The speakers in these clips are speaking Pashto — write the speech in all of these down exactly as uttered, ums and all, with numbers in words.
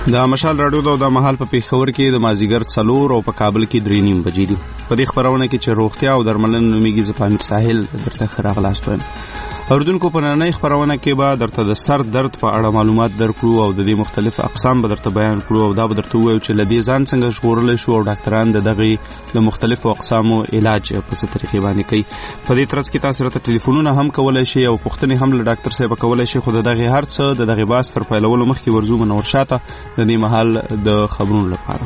د مشال راډیو د مهال په پیښور کې د مازیګر څلور او په کابل کې درې نیم بجې دي. په دې خبرونه کې چې روغتیا او درملنه نومیږي، زه پامیر ساحل درته ښه راغلاست وایم. اوریدونکو، په نننۍ خبرونه کې به درته د سر درد په اړه معلومات درکړو او د دې مختلف اقسام به درته بیان کړو او دا به درته ووایو چې له دې ځان څنګه ژغورلی شو او ډاکټران د دغې له مختلفو اقسامو علاج په څه طریقې باندې کوي. په دې ترڅ کې تاسو راته ټلیفونونه هم کولی شئ او پوښتنې هم له ډاکټر صاحب کولی شئ، خو د دغې هر څه د دغې بحث تر پیلولو مخکې ورځو منور شاته د دې مهال د خبرونو لپاره.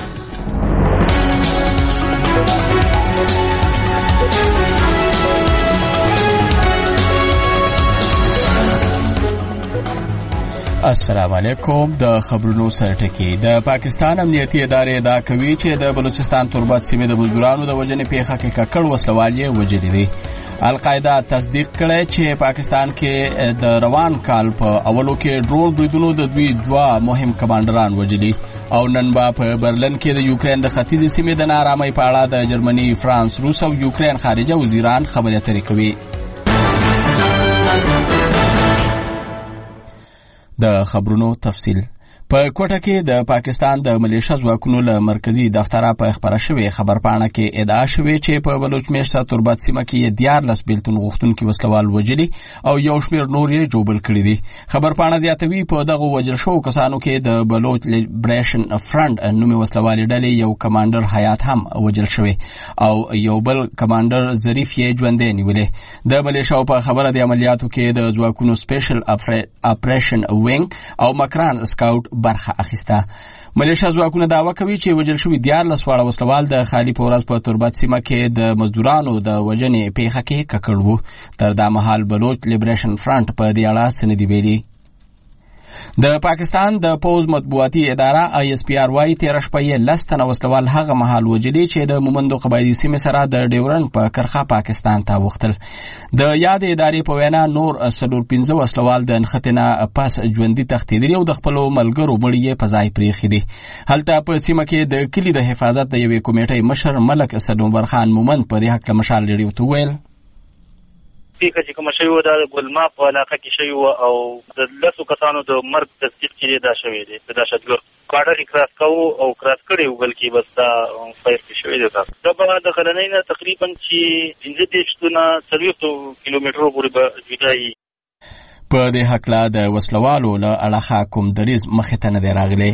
السلام علیکم. د خبرونو سرټکی. د پاکستان امنیتي ادارې دا کوي چې د بلوچستان تربت سیمې د مزدورانو د وژنې پیښه کې ککړ وسلوال یې وژلي دي. القاعده تصدیق کړی چې پاکستان کې د روان کال په اولو کې ډرون بریدونو د دوی دوه مهم کمانډران وژلي او نن به په برلن کې د یوکرين د ختیځې سیمې د نارامۍ په اړه د جرمني، فرانس، روس او یوکرين خارجه وزیران خبرې اترې کوي. د خبرونو تفصیل. په کوټه کې د پاکستان د ملیشه ځواکونو له مرکزی دفتره په خبره شوې خبرپاڼه کې ادعا شوې چې په بلوچ میشته تربت سیمه کې دیارلس بیلتون غوښتونکي وسلوال وژلي او یو شمېر نور یې جوبل کړي دي. خبرپاڼه زیاتوي په دغه وژل شوو کسانو کې د بلوچ لیبریشن فرنټ نومي وسلوالې ډلې یو کمانډر حیات هم وژل شوی او یو بل کمانډر ظریف یې ژوندی نیولې. د ملیشه په خبره د عملیاتو کې د ځواکونو سپیشل اپریشن وینګ او مکران سکاوټ برخه اخیسته. ملیشه ځواکونه دعوه کوي چې وژل شوي دیارلس واړه وسلوال د خالي په ورځ په تربت سیمه کې د مزدورانو د وژنې پیښه کې ککړ وو. تر دا مهال بلوچ لیبریشن فرنټ په دې اړه څه نه دي ویلي. د پاکستان د پوز مطبوعاتي اداره آی اس پی آر وايي تېره شپه یې لس تنه وسلوال هغه مهال وژلي چې د مومندو قبایلي سیمې سره د ډیورنډ په کرښه پاکستان ته اوښتل. د یادې ادارې په وینا نور څلور پنځه وسلوال د نښتې نه پس ژوندي تښتېدلي او د خپلو ملګرو مړي یې په ځای پرېښي دي. هلته په سیمه کې د کلي د حفاظت د یوې کمیټۍ مشر ملک صدومبر خان مومند په دې هکله مشال ریډیو ته وویل پیښه چې کومه شوې وه دا د ګلما په علاقه کې شوې وه او د لسو کسانو د مرګ تصدیق چې دی دا شوی دی. د دهشتګرد کاډر یې کراس کوو او کراس کړی و، بلکې بس دا فایر کې شوی دی. دا به د غرنۍ نه تقریبا چې پنځه دېرش نه څلوېښتو کیلومترو پورې به جدا وي. په دې هکله د وسلوالو له اړخه کوم دریځ مخې ته نه دی راغلی.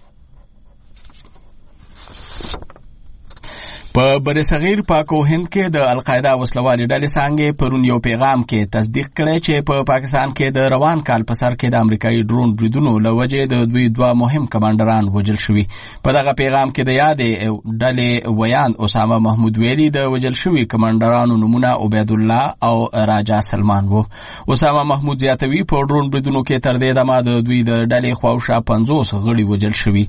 په برصغیر پاک او هند کې د القاعده وسلوالې ډلې څانګې پرون یو پیغام کې تصدیق کړی چې په پا پاکستان کې د روان کال په سر کې د امریکایي ډرون بریدونو له وجې د دوی دوه مهم کمانډران وژل شوي. په دغه پیغام کې د یادې ډلې ویاند اسامه محمود ویلي د وژل شوي کمانډرانو نومونه عبیدالله او راجا سلمان وو. اسامه محمود زیاتوي په ډرون بریدونو کې تر دې دمه د دوی د ډلې خواوشا پنځوس غړي وژل شوي.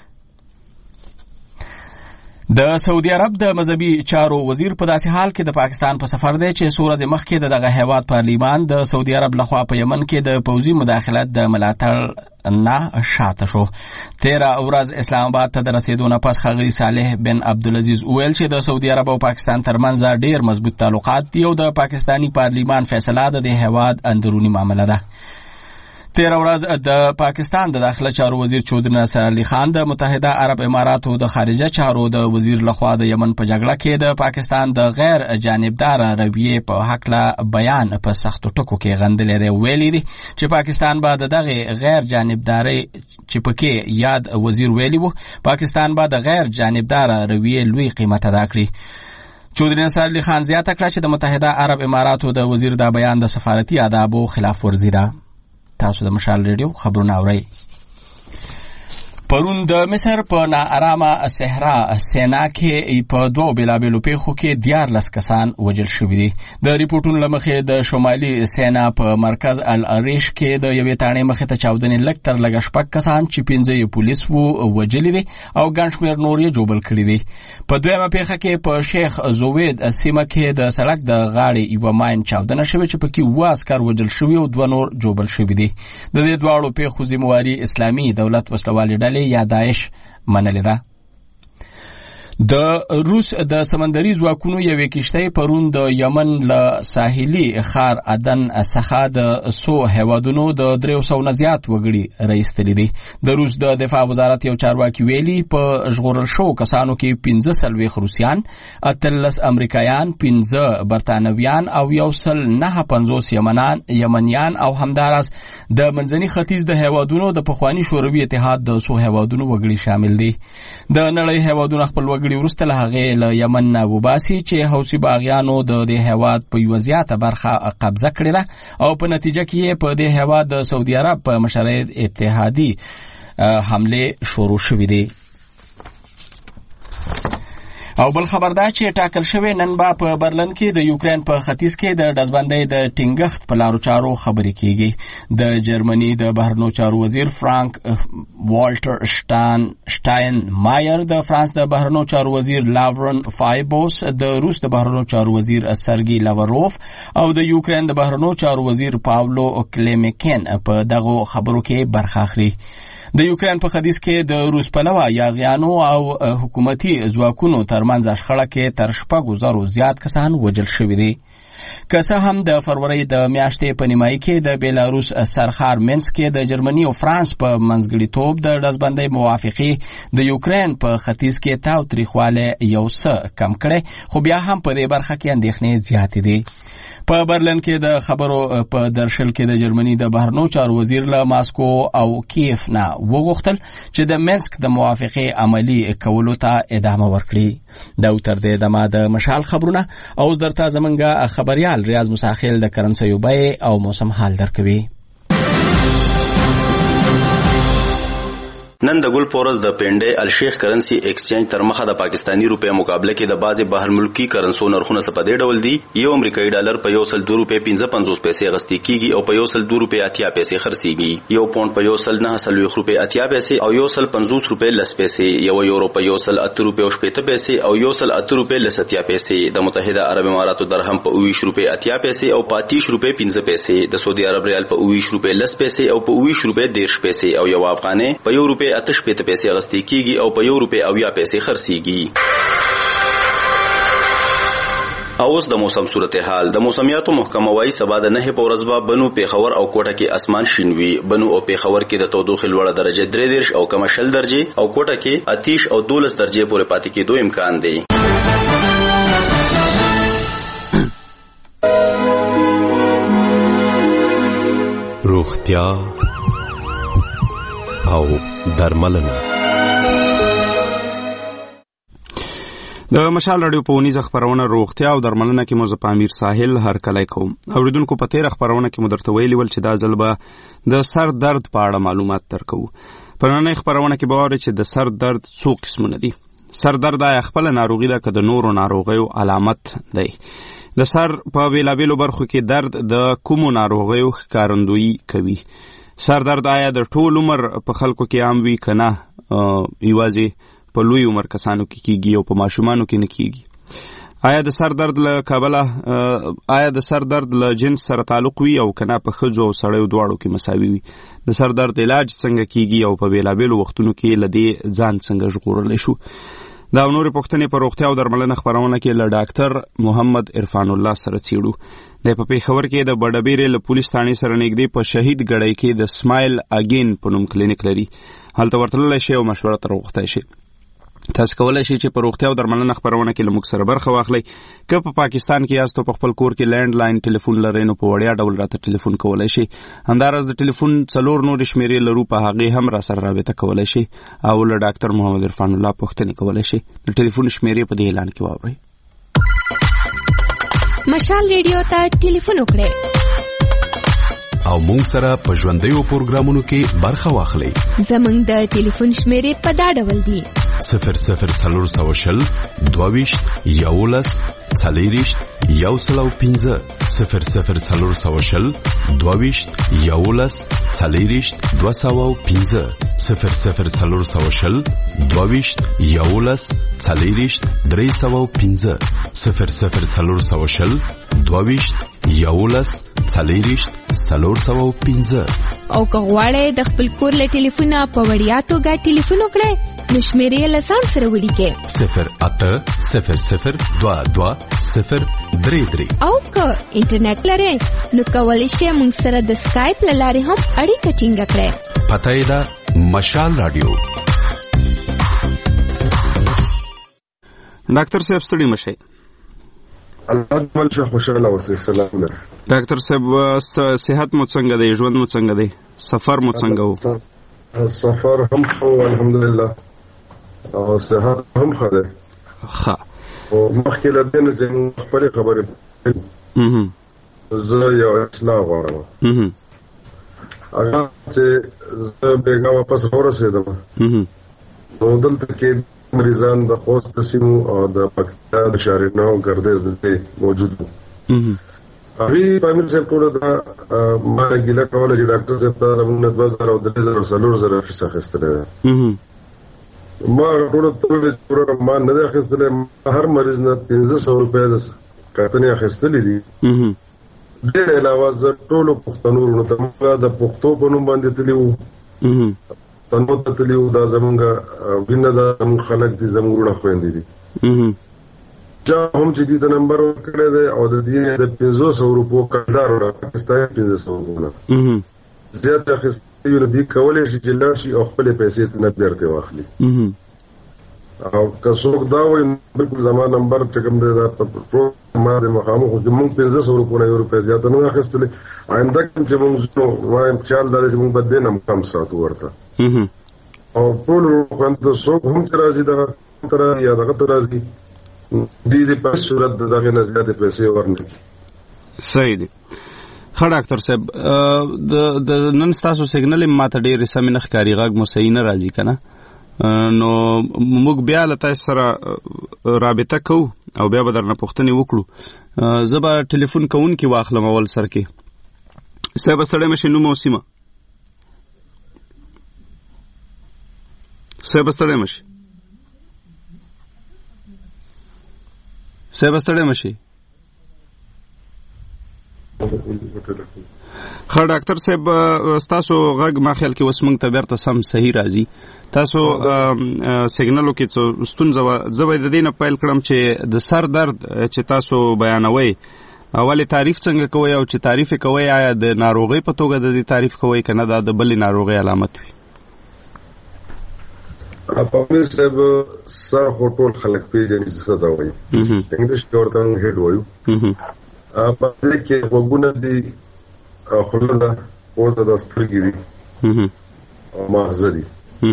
د سعودي عرب د مذهبي چارو وزیر په داسې حال کې د پاکستان په سفر دی چې څو ورځې مخکې د دغه هیواد پارلیمان د سعودي عرب لخوا په یمن کې د پوځي مداخلت د ملاتړ نه شاته شو. تیره ورځ اسلام آباد ته د رسېدو نه پس ښاغلي صالح بن عبدالعزیز وویل چې د سعودي عرب او پاکستان ترمنځ ډېر مضبوط تعلقات دي او د پاکستاني پارلیمان فیصله د دې هیواد اندروني معامله ده. تیره ورځ د پاکستان د داخله چارو وزیر چودري ناصر علي خان د متحده عرب اماراتو د خارجه چارو د وزیر لخوا د یمن په جګړه کې د پاکستان د غیر جانبدار رویې په هکله بیان په سختو ټکو کې غندلی دی. ویلي دي چې پاکستان به د دغې غیر جانبدارۍ چې پکې یاد وزیر ویلي وو، پاکستان به د غیر جانبدار رویې لوی قیمت ادا کړي. چودري ناصر علي خان زیاته کړه چې د متحده عرب اماراتو د وزیر دا بیان د سفارتي آدابو خلاف ورزي ده. تاسو د مشال ریډیو خبرونه اورئ. پرون د مصر په ناارامه صحرا سینا کې په دوه بېلابېلو پیښو کې دیارلس کسان وژل شوي دي. د ریپورټونو له مخې د شمالي سینا په مرکز العریش کې د یوې تاڼې مخې ته چاودنې لږ تر لږه شپږ کسان چې پنځه یې پولیس وو وژلي دي او ګڼ شمېر نور یې ژوبل کړي دي. په دویمه پیښه کې په شیخ زوید سیمه کې د سړک د غاړې یوه ماین چاودنه شوې چې پکې اووه عسکر وژل شوي او دوه نور ژوبل شوي دي. د دې دواړو پیښو ذمهواري اسلامي دولت وسلوالې ډلې یا داعش منلې ده. د روس د سمندري ځواکونو یوې کشتۍ پرون د یمن له ساحلي ښار عدن څخه د څو هیوادونو د درې سوو نه زیات وګړي راایستلي دي. د روس د دفاع وزارت یو چارواکي ویلي په ژغورل شوو کسانو کې پنځه څلوېښت روسیان، اتلس امریکایان، پنځه برتانویان او یو سل نهه پنځوس یمنیان او همداراز د منځني ختیځ د هیوادونو د پخواني شوروي اتحاد د څو هیوادونو وګړي شامل دي. د نړۍ هیوادونو خپل وګړي وروسته له هغې له یمن نه وباسي چې حوثي باغیانو د دې هیواد په یوه زیاته برخه قبضه کړې ده او په نتیجه کې یې په دې هیواد د سعودي عرب په مشرۍ اتحادي حملې شروع شوې دي. او بل خبر دا چې ټاکل شوی نن به په برلن کې د یوکرين په ختیځ کې د ډزبندۍ د ټینګښت په لارو چارو خبرې کیږي. د جرمني د بهرنیو چارو وزیر فرانک والټر شټان شټاین مایر، د فرانس د بهرنیو چارو وزیر لاورن فایبوس، د روس د بهرنیو چارو وزیر سرګي لاوروف او د یوکرين د بهرنیو چارو وزیر پاولو کلیمکین په دغه خبرو کې برخه اخلي. د یوکرين په ختیځ کې د روس پلوه یاغیانو او حکومتي ځواکونو ترمنځ شخړه کې تر شپږو زرو زیات کسان وژل شوي دي. که څه هم د فروری د میاشتې په نیمایي کې د بیلاروس سرخار مینسک کې د جرمني او فرانس په منځګړیتوب د ډزبندۍ موافقې د یوکرين په ختیځ کې تاو تریخوالی یو څه کم کړی، خو بیا هم په دې برخه کې اندېښنې زیاتې دي. په برلن کې د خبرو په درشل کې د جرمني د بهرنیو چارو وزیر له ماسکو او کیف نه وغوښتل چې د مینسک د موافقې عملي کولو ته ادامه ورکړي. دا تر دې دمه د مشال خبرونه او درته زمونږ خبريال ریاض مساخیل د کرنسیو بیې او موسم حال درکوي. نن د ګل پورس د پنډې الشیخ کرنسی ایکسچینج تر مخه د پاکستانی روپیا مقابله کې د بعضې بهر ملکی کرنسو نرخونه څه په دې ډول دي. یو امریکایي ډالر په یو سل دوه روپۍ پنځه پنځوس پیسې اخیستل کیږي او په یو سل دوه روپۍ اتیا پیسې خرڅیږي. یو پاونډ په یو سل نهه څلوېښت روپۍ اتیا پیسې او یو سل پنځوس روپۍ لس پیسې، یو یورو په یو سل اته روپۍ او شپېته پیسې او یو سل اته روپۍ لس اتیا پیسې، د متحده عرب اماراتو درهم په اوویشت روپۍ اتیا پیسې او په اتیش روپۍ پنځه پیسې، د سعودي عرب ریال په اوویشت روپۍ لس پیسې او په اوویشت روپۍ دېرش پیسې او یو افغانۍ په یو روپۍ اته شپېته پیسې اخیستل کیږي او په یو روپۍ اویا پیسې خرڅیږي. او اوس د موسم صورتحال. د موسمیاتو محکمه وايي سبا د نهه په ورځ به بنو، پیښور او کوټه کې اسمان شین وي. بنو او پیښور کې د تودوخې لوړه درجه درې دېرش او کمه شل درجې او کوټه کې اتیش او دولس درجې پورې پاتې کېدو امکان دی. روغتیا او درملنه. د مشال رادیو په ونیزه خبرونه روغتیا او درملنه کې مو په امیر ساحل هرکلی کوم. اوریدونکو په تیره خبرونه کې مو درته ویلي ول چې دا ځل به د سر درد په اړه معلومات درکوو. په نننۍ خبرونه کې به واورئ چې د سر درد څو قسمونه دي. سر درد آیا خپله ناروغي ده که د نورو ناروغیو علامت دی؟ د سر په بېلابېلو برخو کې درد د کومو ناروغیو ښکارندویي کوي؟ سر درد آیا د ټول عمر په خلکو کې عام وي که نه یوازې په لوی عمر کسانو کې کیږي او په ماشومانو کې نه کیږي؟ آیا د سر درد له کبله آیا د سر درد له جنس سره تعلق وي او که نه په ښځو او سړیو دواړو کې مساوي وي؟ د سر درد علاج څنګه کیږي او په بېلابېلو وختونو کې له دې ځان څنګه ژغورلی شو؟ دا او نورې پوښتنې په روغتیا او درملنه خپرونه کې له ډاکټر محمد عرفان الله سره څېړو. دی په پېښور کې د بډبیرې له پولیس تاڼې سره نږدې په شهید ګړی کې د سمایل اګین په نوم کلینیک لري. هلته ورتللی شئ او مشوره ترې وغوښتی شئ. تاسو کولی شئ چې په روغتیا او درملنه خپرونه کې له موږ سره برخه واخلئ. که په پاکستان کې یاست او په خپل کور کې لینډ لاین ټلیفون لرئ نو په وړیا ډول راته ټلیفون کولی شئ. همداراز د ټلیفون څلور نورې شمېرې لرو، په هغې هم را سره رابطه کولی شئ او له ډاکټر محمد عرفان الله پوښتنې کولی شئ. د ټلیفون شمېرې په دې اعلان کې واورئ. مشال ریډیو ته ټلیفون وکړئ او مونږ سره په ژوندیو پروګرامونو کې برخه واخلئ. زمونږ د ټلیفون شمېرې په دا ډول دي: صفر صفر څلور سوه شل دوه ویشت یولس څلېرویشت یو سل او پنځه، صفر صفر څلور سوه شل دوه ویشت یولس څلېرویشت دوه سوه او پنځه، صفر صفر څلور سوه شل دوه ویشت یولس څلېرویشت درې سوه او پنځه، صفر صفر څلور سوه شل دوه ویشت یولس څلېرویشت څلور سوه او پنځه. او که غواړئ د خپل کور له ټلیفونه په وړیا توګه ټلیفون وکړئ نو شمیرې یې له ځان سره ولیکئ صفر اته صفر صفر دوه دوه صفر درې درې. او که انټرنیټ لرئ نو کولی شئ موږ سره د سکایپ له لارې هم اړیکه ټینګه کړئ. پته یې ده مشال راډیو. ډاکټر صاحب ستړي مشئ. الله دې شه خوشاله اوسئ. سلام ده ډاکټر صاحب، صحت مو څنګه دی؟ ژوند مو څنګه دی؟ سفر مو څنګه و؟ سفر هم ښه الحمدلله او صحت هم ښه دی. ښه. او مخکې له دې نه چې خپلې خبرې زه یو اصلاح غواړم. هغه چې زه بیګا واپس ورسېدم نو دلته کې مریضان د خوست سیمو او د پکتیا د شارینو ګردیز دې موجود وو. هغوی په امیر صاحب ټوله دا ما ګیله کوله چې ډاکټر صاحب ته زموږ نه دوه زره او درې زره او څلور زره فیس اخیستلی دی. ما ټوله ټوله ما نه دی اخیستلی. هر مریض نه پنځه سوه روپۍ د کتنې اخیستلي دي. ډېر علاوه زه ټولو پښتنو وروڼو ته موږ د پښتو په نوم باندې تللي وو، تنو ته تللي وو. دا زمونږ وینه ده، زمونږ خلک دي، زمونږ وروڼه خویندې دي. چا هم چې دې ته نمبر ورکړی دی او د دې د پنځو سوو روپو کردار اخیستی پنځه سوه روپونه زیات اخیستی وي نو دې کولی شي چې لاړ شي او خپلې پیسې نه بېرته واخلي. او که څوک دا وایي بلکل زما نمبر چې کوم دی دا ما د مخامخ چې مونږ پنځه سوه روپونه یو روپۍ زیاته نه اخیستلې. آینده کوم چې مونږ ځو وایم خیال دا دی چې مونږ به دې نه هم کم ساتو ورته. او ټول خویندو څوک هم چې راځي دغه ته یا دغه ته راځي دې دې په صورت د دغې نه زیاتې پیسې ورنکړي. صحیح دی. ښه ډاکټر صاحب، د نن ستاسو سیګنل یې ما ته ډېرې سمې نه ښکاري، غږ مو صحیح نه راځي که نه؟ نو موږ بیا له تاسو سره رابطه کوو او بیا به درنه پوښتنې وکړو. زه به ټلیفون کوونکي واخلم اول سر کې. صاحب ستړی مشئ، نوم او سیمه. صاحب ستړی مشئ. صاحب ستړی مشئ. ښه ډاکټر صاحب، ستاسو غږ ما خیال کې اوس موږ ته بیرته سم صحیح راځي. تاسو سیګنلو کې څه ستونزه وه. زه به د دې نه پیل کړم چې د سر درد چې تاسو بیانوئ ولې تعریف څنګه کوئ او چې تعریف یې کوئ آیا د ناروغۍ په توګه د دې تعریف کوئ که نه دا د بلې ناروغۍ علامت وي؟ پامیر صاحب سر خو ټول خلک پېژني چې څه ته وایي، انګلیش کې ورته موږ هیډ وایو. په دې کې غوږونه دي، خوله ده، پوزه ده، سترګې دي او ماغزه دي.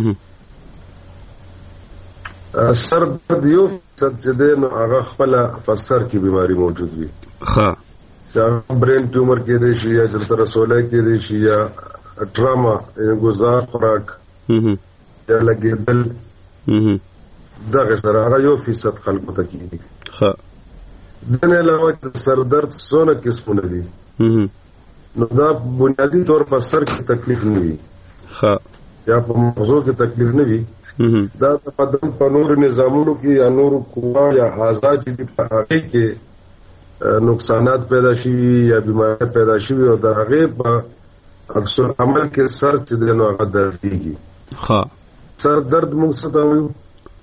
سر درد یو فیصد چې دی نو هغه خپله په سر کې بیماري موجود وي. ښه. چې هغه برین ټیومر کېدی شي یا چېرته رسولی کېدی شي یا ټراما ګزار خوراک یا لګېدل، دغې سره هغه یو فیصد خلکو ته کېږي. ښه. دې نه علاوه د سر درد څونه قسمونه دي نو دا بنیادي طور په سر کې تکلیف نه وي یا په مغزو کې تکلیف نه وي، دا د بدن په نورو نظامونو کې یا نورو قوا یا اعضا چې دي په هغې کې نقصانات پیدا شوي یا بیمارۍ پیدا شوي او د هغې په عکس العمل کې سر چې دی نو هغه دردېږي. سر درد موږ څه ته وایو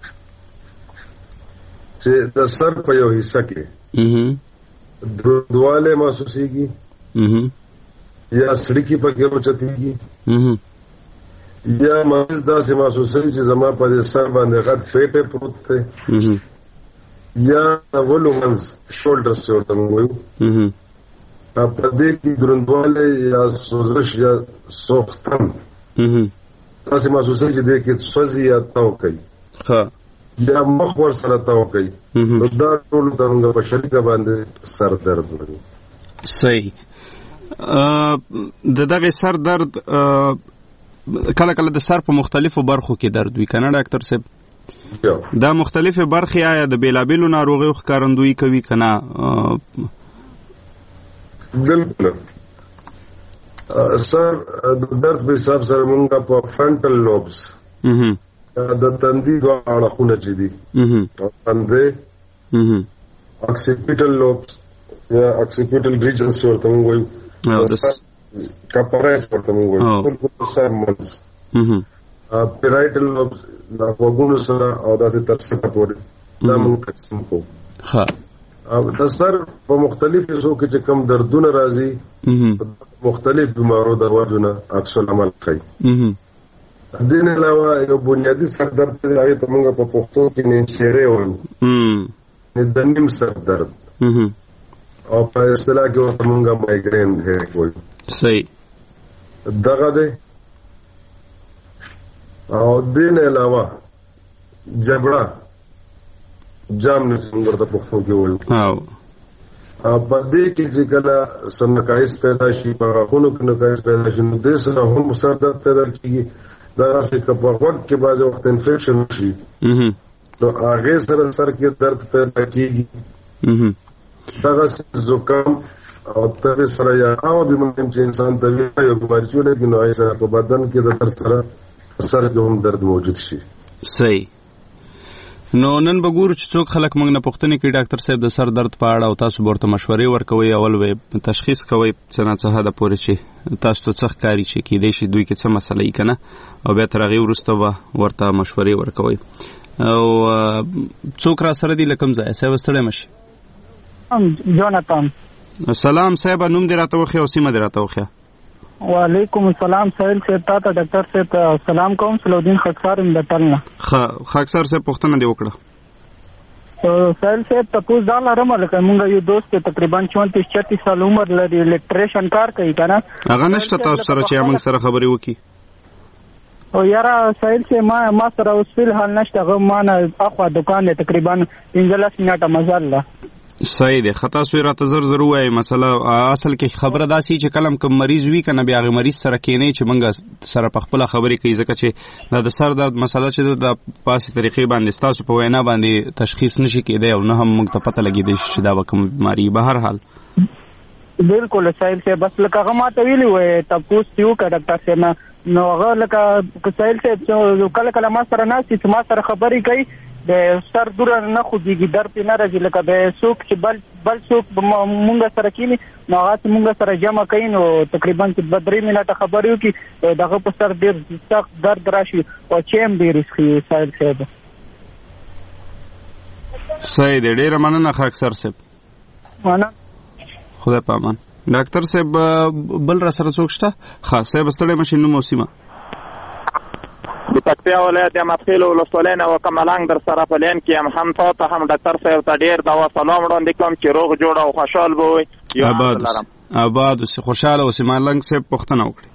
چې د سر په یو حصه کې دروندوالی محسوسېږي یا سړکي پکې اوچتېږي یا مریض داسې محسوسوي چې زما په دې سر باندې غټ فیټ پروت دی یا ولو منځ شولډرز چې ورته موږ وایو په دې کې دروندوالی یا سوزش یا سوختن داسې محسوسوي چې دې کې سوځي یا تاو کوي یا مخ ور سره تاو کوي. نو دا ټول ته موږ په شریکه باندې سر درد وایو. صحیح. د دغه سر درد کله کله د سر په مختلفو برخو کې درد وي که نه ډاکټر صاحب؟ دا مختلفې برخې آیا د بېلابېلو ناروغیو ښکارندویي کوي که نه؟ بلکل. سر د درد په حساب سره موږ په فرنټل لوبس د تندي دوه اړخونه چې دي تندی اکسیپیټل لوبس یا اکسیپیټل ریجنز ورته موږ وایو کپرایز ورته موږ وایو ټول سر منځ پیرایټل لوبس د وګونو سره او داسې تر څنګه پورې دا موږ تقسیم کوو. ها د سر په مختلفو حصو کې چې کوم دردونه راځي مختلف بیمارو د وجونه عکس العمل کوي. دین علاوه یو بنیادی سر درد دی هغه ته موږ په پښتو کې نسیره وایو نه د نیم سر درد او په اصطلاح کې ورته موږ مایګرین وایو. صحیح دغه دی. او دین علاوه جبړه جام نه څنګه د پښتو کې وایو. او په دې کې چې کله سنکایس پیدا شي په غاښونو کې نکایس پیدا شي نو د سره هم سر درد پیدا کیږي. دا چې په وخت کې بعض وخت انفیکشن شي نو هغه سره سر کې درد پیدا کیږي. دا زکام او تر سره یا او بیماری چې انسان ته یو بیماری چولې نو هغه سره په بدن کې د درد سره سر کې هم درد موجود شي. صحیح. نو نن به ګورو چې څوک خلک موږ نه پوښتنه کوي ډاکټر صاحب د سر درد په اړه او تاسو ورته مشورې ورکوي اول وې تشخیص کوي څه نه څه حد پورې چې تاسو ته څه ښکاري چې کېدای شي دوی کې څه مسله یې کنه او بیا تر هغې وروسته به ورته مشورې ورکوي. او څوک را سره دي له کوم ځایه صاحب ستړی مه شي. جوناتان. سلام صاحب نوم دې راته وښیه او سیمه دې راته وښیه. وعلیکم السلام سهیل صاحب تا ته ډاکټر صاحب سلام کوم. صلاحالدین خاکسار ام د ټلنه. ښه خاکسار صاحب پوښتنه دې وکړه. سهیل صاحب تپوس دا لرم لکه موږ یو دوست تقریبا چونتیس چتیس سال عمر لري الکتریشن کار کوي که نه هغه نشته تاسو سره چې موږ سره خبرې وکړي. او یاره سهیل صاحب ما ما سره اوس فی الحال نشته هغه ما نه اخوا دکان دی تقریبا پنځلس منټه مزل ده. صحیح دی. خطا سوی راته زر زر وایي مسله اصل کې خبره داسې چې کلم کوم مریض وي که نه بیا هغه مریض سره کینی چې موږ سره په خپله خبرې کوي ځکه چې دا د سر درد مسله چې د پاسې طریقې باندې ستاسو په وینا باندې تشخیص نشي کېدی او نه هم موږ ته پته لګېدی چې دا به کوم بیماري به هر حال بالکل سهیل صاحب بس لکه هغه ما ته ویلي وی تپوس یې وکړه ډاکټر صاحب نه نو هغه لکه سهیل صاحب کله کله ما سره ناست چې ما سره خبرې کوي د سر دوره نه خوږېږي درد یې نه راځي لکه د څوک چې بل بل څوک مونږ سره کینی نو هغه چې مونږ سره جمع کوي نو تقریبا چې دوه درې منټه خبرې وکړي دغه په سر ډېر سخت درد راشي او چې هم ډېر ښي سهیل صاحب. صحیح دی. ډېره مننه خاکسار صاحب. مننه. خدای په امان. ډاکټر صاحب بل را سره څوک شته؟ ښه صاحب ستړی مه شئ نوم او سیمه. د پکتیا ولایت یم ابخیل ولسوالۍ نه وکملنګ در سره په لین کې یم. هم تا ته هم ډاکټر صاحب ته ډېر دوا سلام وړاندې کوم چې روغ جوړ او خوشحال به وئ. آباد اوسئ آباد اوسئ خوشحاله اوسئ. ملنګ صاحب پوښتنه وکړئ.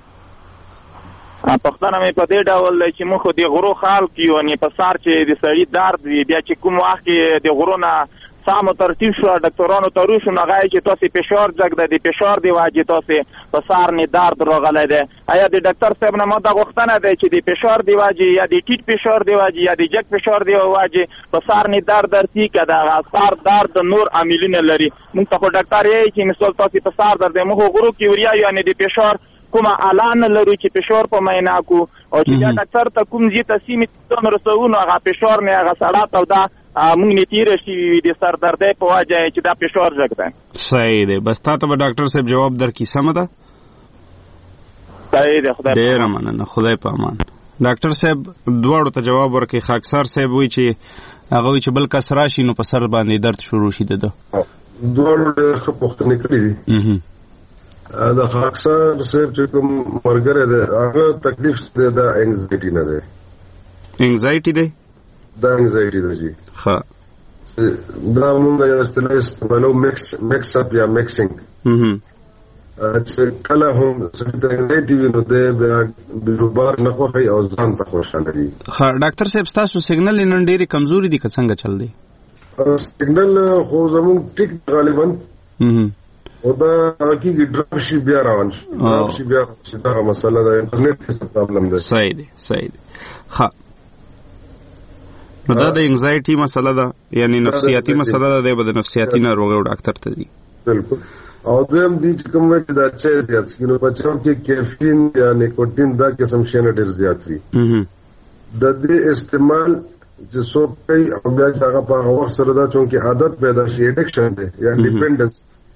پوښتنه مې په دې ډول دی چې موږ خو د غرو خلک یو یعنې په سر چې د سړي درد وي بیا چې کوم وخت کې د غرو نه ساه مو ترتیب شوه ډاکټرانو ته روشو نو هغه یې چې تاسې فشار جګ دی د فشار د وجې تاسې په سر نه درد راغلی دی. ایا د ډاکټر صاحب نه ما دا غوښتنه دی چې د فشار د وجې یا د ټیټ فشار د وجې یا د جګ فشار د وجې په سر نه درد درځي که دغه سر درد نور عاملونه لري. موږ ته خو ډاکټر یې چې مثال تاسې په سر درد دی موږ غرو کې وریا یعنې د فشار کومه اعلان لرو چې فشار په معاینه کو او چې دا ډاکټر ته کوم ځای ته سیمې ته رسوو نو هغه فشار نه هغه سړه توده موږ نه تېره شوي وي د سر دردۍ په وجه چې دا فشار جګ دی. صحیح دی. بس تا ته به ډاکټر صاحب جواب درکړي سمه ده. صحیح دی. خدای ډېره مننه. خدای په امان. ډاکټر صاحب دواړو ته جواب ورکړي. خاکسار صاحب وایي چې هغه وایي چې بل کس راشي نو په سر باندې درد شروع شي د ده. دواړو ډېر ښه پوښتنې کړي دي. د خاکسار صاحب چې کوم ملګری دی هغه تکلیف دی دا انگزایټي نه دی. انگزایټي دی؟ دا انگزایټي دی جی. ښه دا مونږ یو اصطلاح استعمالو مکس مکس اپ یا مکسینګ چې کله هم انگزایټي وي نو دی بیا بیروبار نه خوښوي او ځان ته خوشحاله وي. ښه ډاکټر صاحب ستاسو سیګنل نن ډېرې کمزوري دي که څنګه چل دی؟ سیګنل خو زمونږ ټیک غالبا او دا کېږي ډراپ شي بیا روان شي ډراپ شي بیا شي دغه مسله ده انټرنیټ کې څه پرابلم دی. صحیح دی صحیح دی. ښه نو دا د انگزایټي مسله ده یعنې نفسیاتي مسله ده دی به د نفسیاتي ناروغیو ډاکټر ته ځي. بالکل. او دویم دی چې کوم وایي دا چای زیات څښي نو په چاو کې کیفین یا نیکوټین دا قسم شیانه ډېر زیات وي. د دې استعمال چې څوک کوي او بیا چې هغه په هغه وخت سره دا چونکې عادت پیدا شي اډکشن دی یا ډیپینډنس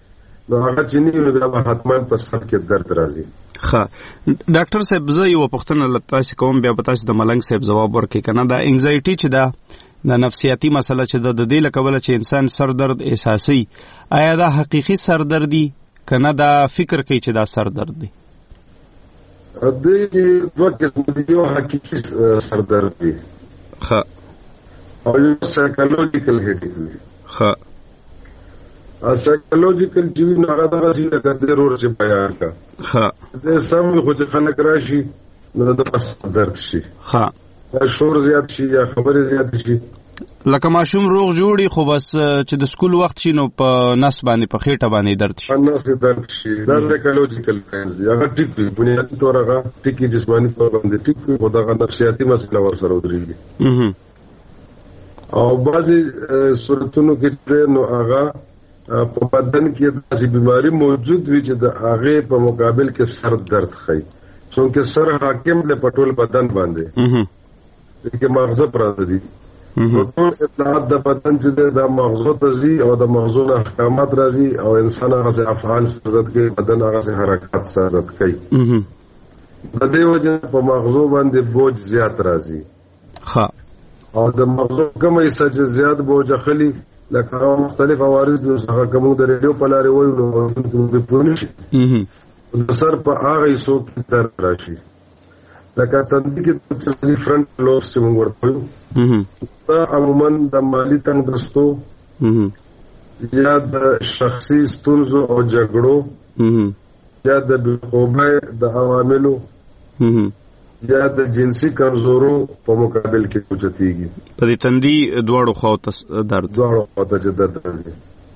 نو هغه چې نه وي بیا حتما په سر کې درد راځي. ښه ډاکټر صاحب زه یو پوښتنه له تاسو کوم بیا به تاسو د ملنګ صاحب ځواب ورکړئ که نه. دا انگزایټي چې ده د نفسیاتي مسله چې ده د دې له کبله چې انسان سر درد احساسوي آیا دا حقیقي سر درد دی که نه دا فکر کوي چې دا سر درد دی؟ دې کې دوه قسم دي. یو حقیقي سر درد دی ښه او یو سایکولوژیکل هیډیک دی. ښه سایکولوژیکل چې وي نو هغه دغه شي لکه دې رور چې بیان کا ښه دې سم خو چې خلک راشي نو د پس درد شي ښه شور زیات شي یا خبرې زیات شي لکه ماشوم روغ جوړي خو بس چې د سکول وخت شي نو په نس باندې په خېټه باندې درد شي په نس درد شي. دا سایکولوژیکل ساينس دی. هغه ټیک دی بنیادی طور هغه ټیکي جسماني طور باندې ټیک وي خو دغه نفسیاتي مسله ورسره ودرېږي. او بعضې صورتونو کې نو هغه په بدن کې داسې بیماری موجود وي چې د هغې په مقابل کې سر درد ښیي چونکې سر حاکم دی په ټول بدن باندې کې مغزه پراته دي. ټول اطلاعات د بدن چې دی دا مغزو ته ځي او د مغزو نه احکامات راځي او انسان هغسې افعال سرزد کوي بدن هغسې حرکات سرزد کوي. د دې وجې په مغزو باندې بوج زیات راځي او د مغزو کومه حصه چې زیات بوج اخلي لکه هغه مختلف عوارض دي هغه که موږ د ریډیو په لارې وایو نو موږ پوه نه شي د سر په هغه حصو کې درد راشي لکه تندي کې فرنٹ لوبس چې موږ ورته وایو دا عموما د مالي تنګ دستو یا د شخصي ستونزو او جګړو یا د بېخوبۍ د عواملو یا د جنسي کمزورو په مقابل کې اوچتېږي. په دې تندي دواړو خواو ته درد دواړو خواو ته چې درد راځي.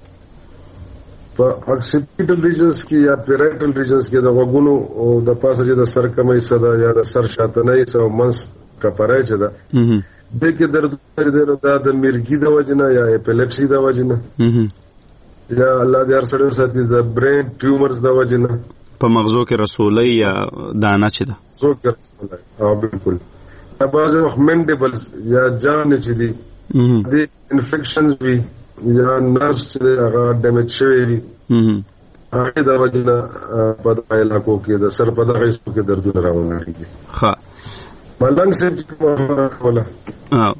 په اکسیپیټل ریجنز کې یا پیرایټل ریجنز کې د غوږونو او د پاسه چې د سر کومه حصه ده یا د سر شاتنه حصه او منځ کپری چې ده دې کې درد دی دا د میرګي د وجې نه یا اپیلیپسي د وجې نه یا الله دې هر سړی وساتي د برین ټیومرز د وجې نه په مغزو کې رسولۍ یا دانه چې ده مغزو کې رسولۍ. او بالکل دا بعضې وخت منډیبلز یا جانې چې دي دې انفیکشنز وي یا نرس چې دی هغه ډیمیج شوی وي هغې د وجې نه په دغه علاقو کې د سر په دغه حصو کې دردونه راونغېږي. ښه ملنګ صاحب چې کومه خبره کوله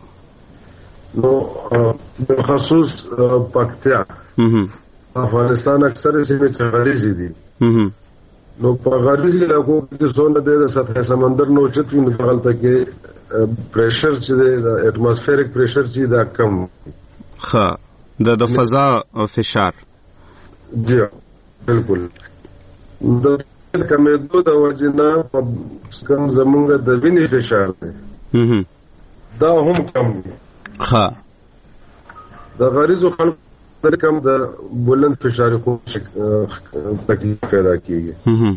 نو بالخصوص پکتیا افغانستان اکثر سیمې چې غریزې دي نو په غریزي علاقو کې څونه دی د سطح سمندر نه اوچت وي نو هغلته کې پریشر چې دی د اټماسفیریک پریشر چې دا کم. ښه د د فضا فشار جی بالکل د کمیدو د وجې نه کم زمونږ د وینې فشار دی دا هم کم دی. ښه د غریزو خلکو در کم د بلند فشار خون تکلیف پیدا کیږي.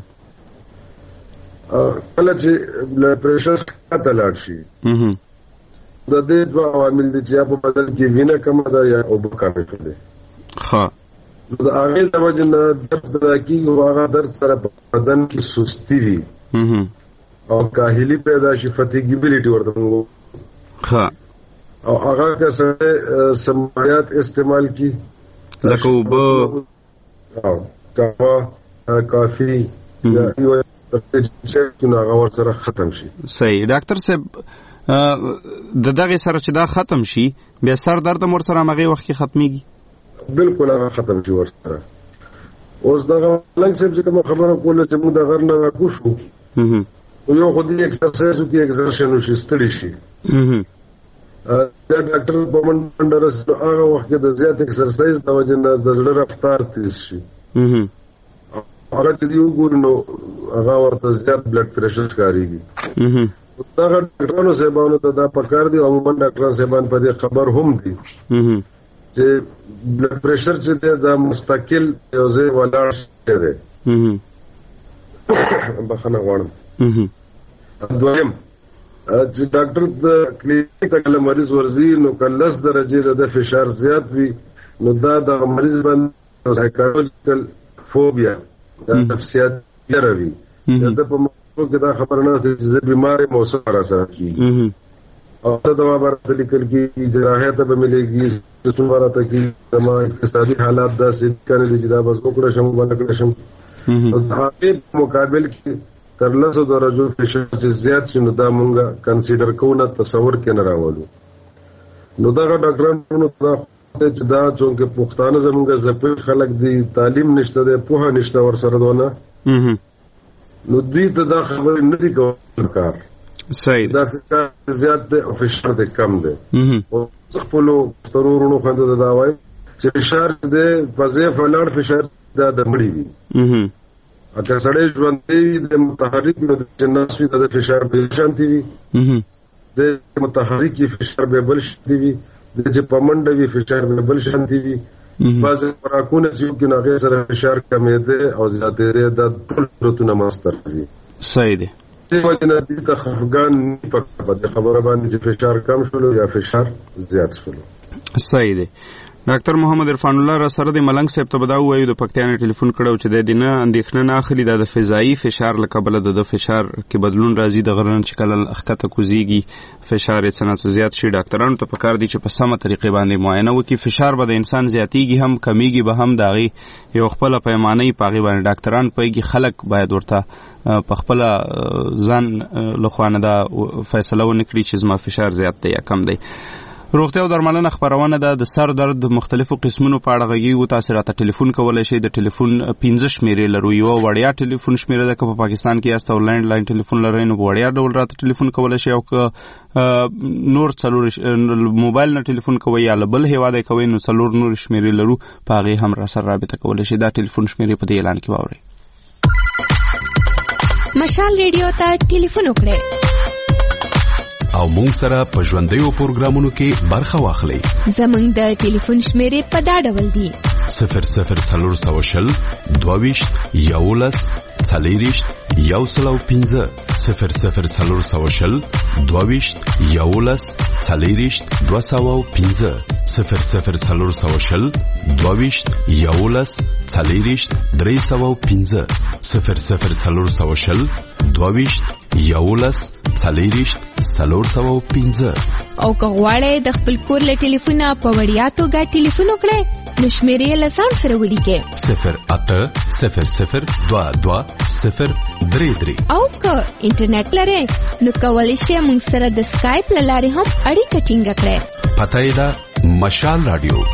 کله چې پریشر ښکته لاړ شي د دې دوه عوامل دي چې یا په بدن کې وینه کمه ده یا اوبه کمې شوې. ښه نو د هغې د وجې نه درد پیدا کېږي او هغه درد سره په بدن کې سستي وي او کاهلي پیدا شي فتیګیبیلیټي ورته موږ. ښه او هغه که سړی سماعیات استعمال کړي لکه اوبه او قهوه کافي یا یو چې هغه ورسره ختم شي. صحیح ډاکټر صاحب د دغې سره چې دا ختم شي بیا سر درد هم ورسره همغې وخت کې ختمېږي؟ بالکل هغه ختم شي ورسره. اوس دغه ملنګ صاحب چې کومه خبره کوله چې موږ د غر نه راکوز شو یو خو دې ایکسرسایز وکړي ایکزرشن وشي ستړي شي دا ډاکټر په منډه رسېدو هغه وخت کې د زیات ایکسرسایز د وجې نه د زړه رفتار تیز شي هغه چې دی وګورو نو هغه ورته زیات بلډ پریشر ښکارېږي. دغه ډاکټرانو صاحبانو ته دا پکار دي عموما ډاکټران صاحبان په دې خبر هم دي چې بلډ پریشر چې دی دا مستقل یو ځای ولاړ شی دی. بخښنه غواړم. دویم چې ډاکټر د کلینیک کله مریض ورځي نو که لس درجې د فشار زیات وي نو دا د مریض باندې سایکولوژیکل فوبیا دا نفسیاتي یره وي د په مغزو کې دا خبره نه چې زه بیمار یم او څه راسره کېږي او څه دوا به راته لیکل کېږي جراحۍ ته به ملېږي چې څومره ته کې زما اقتصادي حالات داسې کنه دي چې دا بس وکړه شم باندې کړه شم د هغې په مقابل کې تر لسو درجو فشار چې زیات شي نو دا مونږه کنسیډر کوو نه تصور کې نه راولو. نو دغه ډاکټرانو دا چې دا چونکې پښتانه زمونږ زپېټ خلک دي، تعلیم نشته دی، پوهه نشته ورسره دونه، نو دوی ته دا خبرې نه دي کول کار. صحیح دا فشار زیات دی او فشار دی کم دی. او خپلو پښتنو وروڼو خویندو ته دا وایم چې فشار دی په ضعیف ولاړ فشار دا د مړي وي. اګه سړی ژوندی وي د متحرک نو چې ناست وي د فشار بل شانتي وي، د متحرکي فشار به بل شانتي وي، د چې په منډه وي فشار به بل شانتي وي. بعضې خوراکونه چې وکړي نو هغې سره فشار کمېدی او زیاتېدی دا ټول صورتونه منځته راځي. صحیح دی. دې وجې نه دې ته خفګان نه پکار په دې خبره باندې چې فشار کم شولو یا فشار زیات شولو. صحیح دی. ډاکټر محمد عرفان الله را سره د ملنګ صاحب ته به دا ووایو د پکتیا نه ټلیفون کړی چې دی نه اندېښنه نه اخلي دا د فضایي فشار له کبله د د فشار کې بدلون راځي، د غره نه چې کله ښکته کوزېږي فشار یې څه نه څه زیات شي. ډاکټرانو ته پکار دي چې په سمه طریقې باندې معاینه وکړي. فشار به د انسان زیاتېږي هم کمیږي به هم، د هغې یو خپله پیمانه یې په هغې باندې ډاکټران پوهېږي. خلک باید ورته په خپله ځان له خوا نه دا فیصله ونه کړي چې زما فشار زیات دی یا کم دی. روغتیا او درملنه خپرونه ده. د سر درد مختلفو قسمونو په اړه غږیږو. تاسو راته ټلیفون کولی شئ. د ټلیفون پنځه شمیرې لرو. یوه وړیا ټلیفون شمیره ده که په پاکستان کې یاست او لینډ لاین ټلیفون لرئ نو په وړیا ډول راته ټلیفون کولی شئ، او که نور څلور موبایل نه ټلیفون کوئ یا له بل هېواده کوئ نو څلور نور شمیرې لرو، په هغې هم را سره رابطه کولی شئ. دا ټلیفون شمیرې په دې اعلان کې واورئ. مشال ریډیو ته ټلیفون وکړئ او مونږ سره په ژوندیو پروګرامونو کې برخه واخلئ. زمونږ د ټلیفون شمیرې په دا ډول دي: صفر صفر څلور سوه شل دوه ویشت یولس څلېرویشت یو سل او پنځه، صفر صفر څلور سوه شل دوه ویشت یولس څلېرویشت دوه سوه او پنځه، صفر صفر څلور سوه شل دوه ویشت یولس څلېرویشت درې سوه او پنځه، صفر صفر څلور سوه شل دوه ویشت یولس څلېرویشت څلور سوه او پنځه. او که غواړئ د خپل کور له ټلیفونه په وړیا توګه ټلیفون وکړئ نو شمیرې یې له ځان سره ولیکئ: صفر اته صفر صفر دوه دوه صفر درې درې. او که انټرنیټ لرئ نو کولی شئ موږ سره د سکایپ له لارې هم اړیکه ټینګه کړئ. پته یې ده مشال راډیو.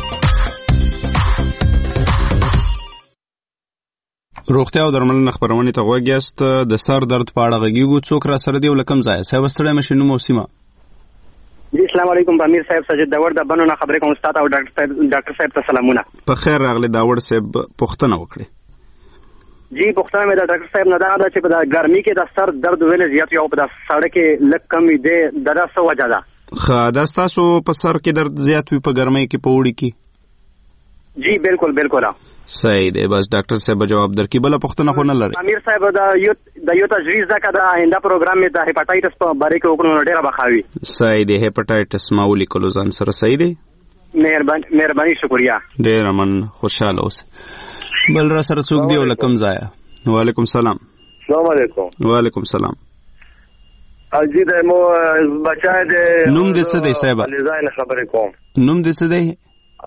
روغتیا او درملنه خپرونې ته غوږ یاست. د سر درد په اړه غږیږو. څوک را سره دی او له کوم ځایه؟ صاحب ستړی مه شئ، نوم او سیمه. جی السلام علیکم. امیر صاحب سجد داوړ د بنو نه خبرې کوم. استاد او ډاکټر صاحب ډاکټر صاحب ته سلامونه. په خیر راغلی داوړ صاحب. پوښتنه وکړئ. جی پوښتنه مې د ډاکټر صاحب نه دا ده چې په ګرمۍ کې د سر درد ولې زیات وي او په سړک کې لږ کم وي، د دا څه وجه ده؟ ښه، دا ستاسو په سر کې درد زیات وي په ګرمۍ کې په اوړي کې؟ جی بالکل بالکل. صحیح دی. بس ډاکټر صاحب جواب درکړي. بله پوښتنه خو نه لرئ؟ امیر صاحب د یو د یو تجویز ده که د آینده پروګرام مې د هیپاټایټس په باره کې وکړو نو ډېره به ښه وي. صحیح دی. هیپاټایټس ما ولیکلو ځان سره. صحیح دی. مهرباني شکریه. ډېره من خوشحاله اوسئ. بل را سره څوک دی او له کوم ځایه؟ وعلیکم سلام. السلام علیکم. وعلیکم سلام. جی د مو بچای د نوم دې څه دی صاحب؟ علیزای نه خبرې کوم. نوم دې څه دی؟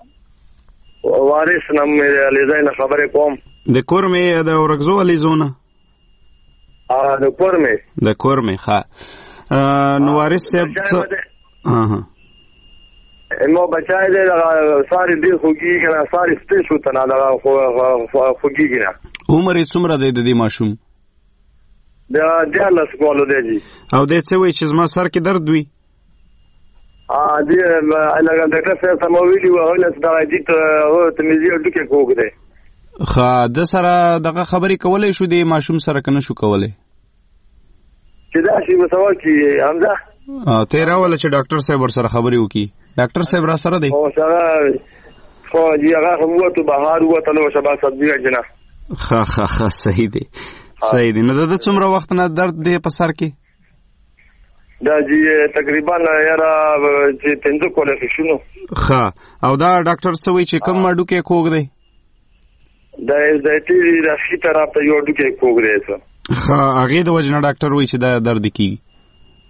وارث نوم مې علیزای نه خبرې کوم. د کور مې د ورکزو علیزونه؟ ا د کور مې د کور مې ښه. نو وارث صاحب څه ها مو بچای د ساری دی خوږیږي نه، ساری ستې شو ته نه دا خوږیږي نه. عمر یې څومره دی د دې ماشوم؟ د دیارلس کالو دی جی. او دی څه وایي چې زما سر کې درد وي؟ دی لکه ډاکټر صاحب ته مو ویلي وو هغوی نه چې دغه جیت تمیزي هډوکی کوږ دی. ښه، ده سره دغه خبرې کولی شو د ماشوم سره که نه شو کولی؟ چې دا شي به څه وکړي حمزه؟ ته یې راوله چې ډاکټر صاحب ورسره خبرې وکړي. ډاکټر صاحب را سره دی؟ خو جی هغه خو ووتو بهر ووتلو شبا سبزي جنه. ښه ښه ښه صحیح دی صحیح دی. نو د ده څومره وخت نه درد دی په سر کې؟ دا جی تقریبا یاره چې پنځه کاله شنو. ښه، او دا ډاکټر څه وایي چې کوم هډوکی یې کوږ دی؟ دا د ټي د ښي طرف ته یو هډوکی یې کوږ دی. ښه، هغې د وجې نه ډاکټر وایي چې دا درد کېږي.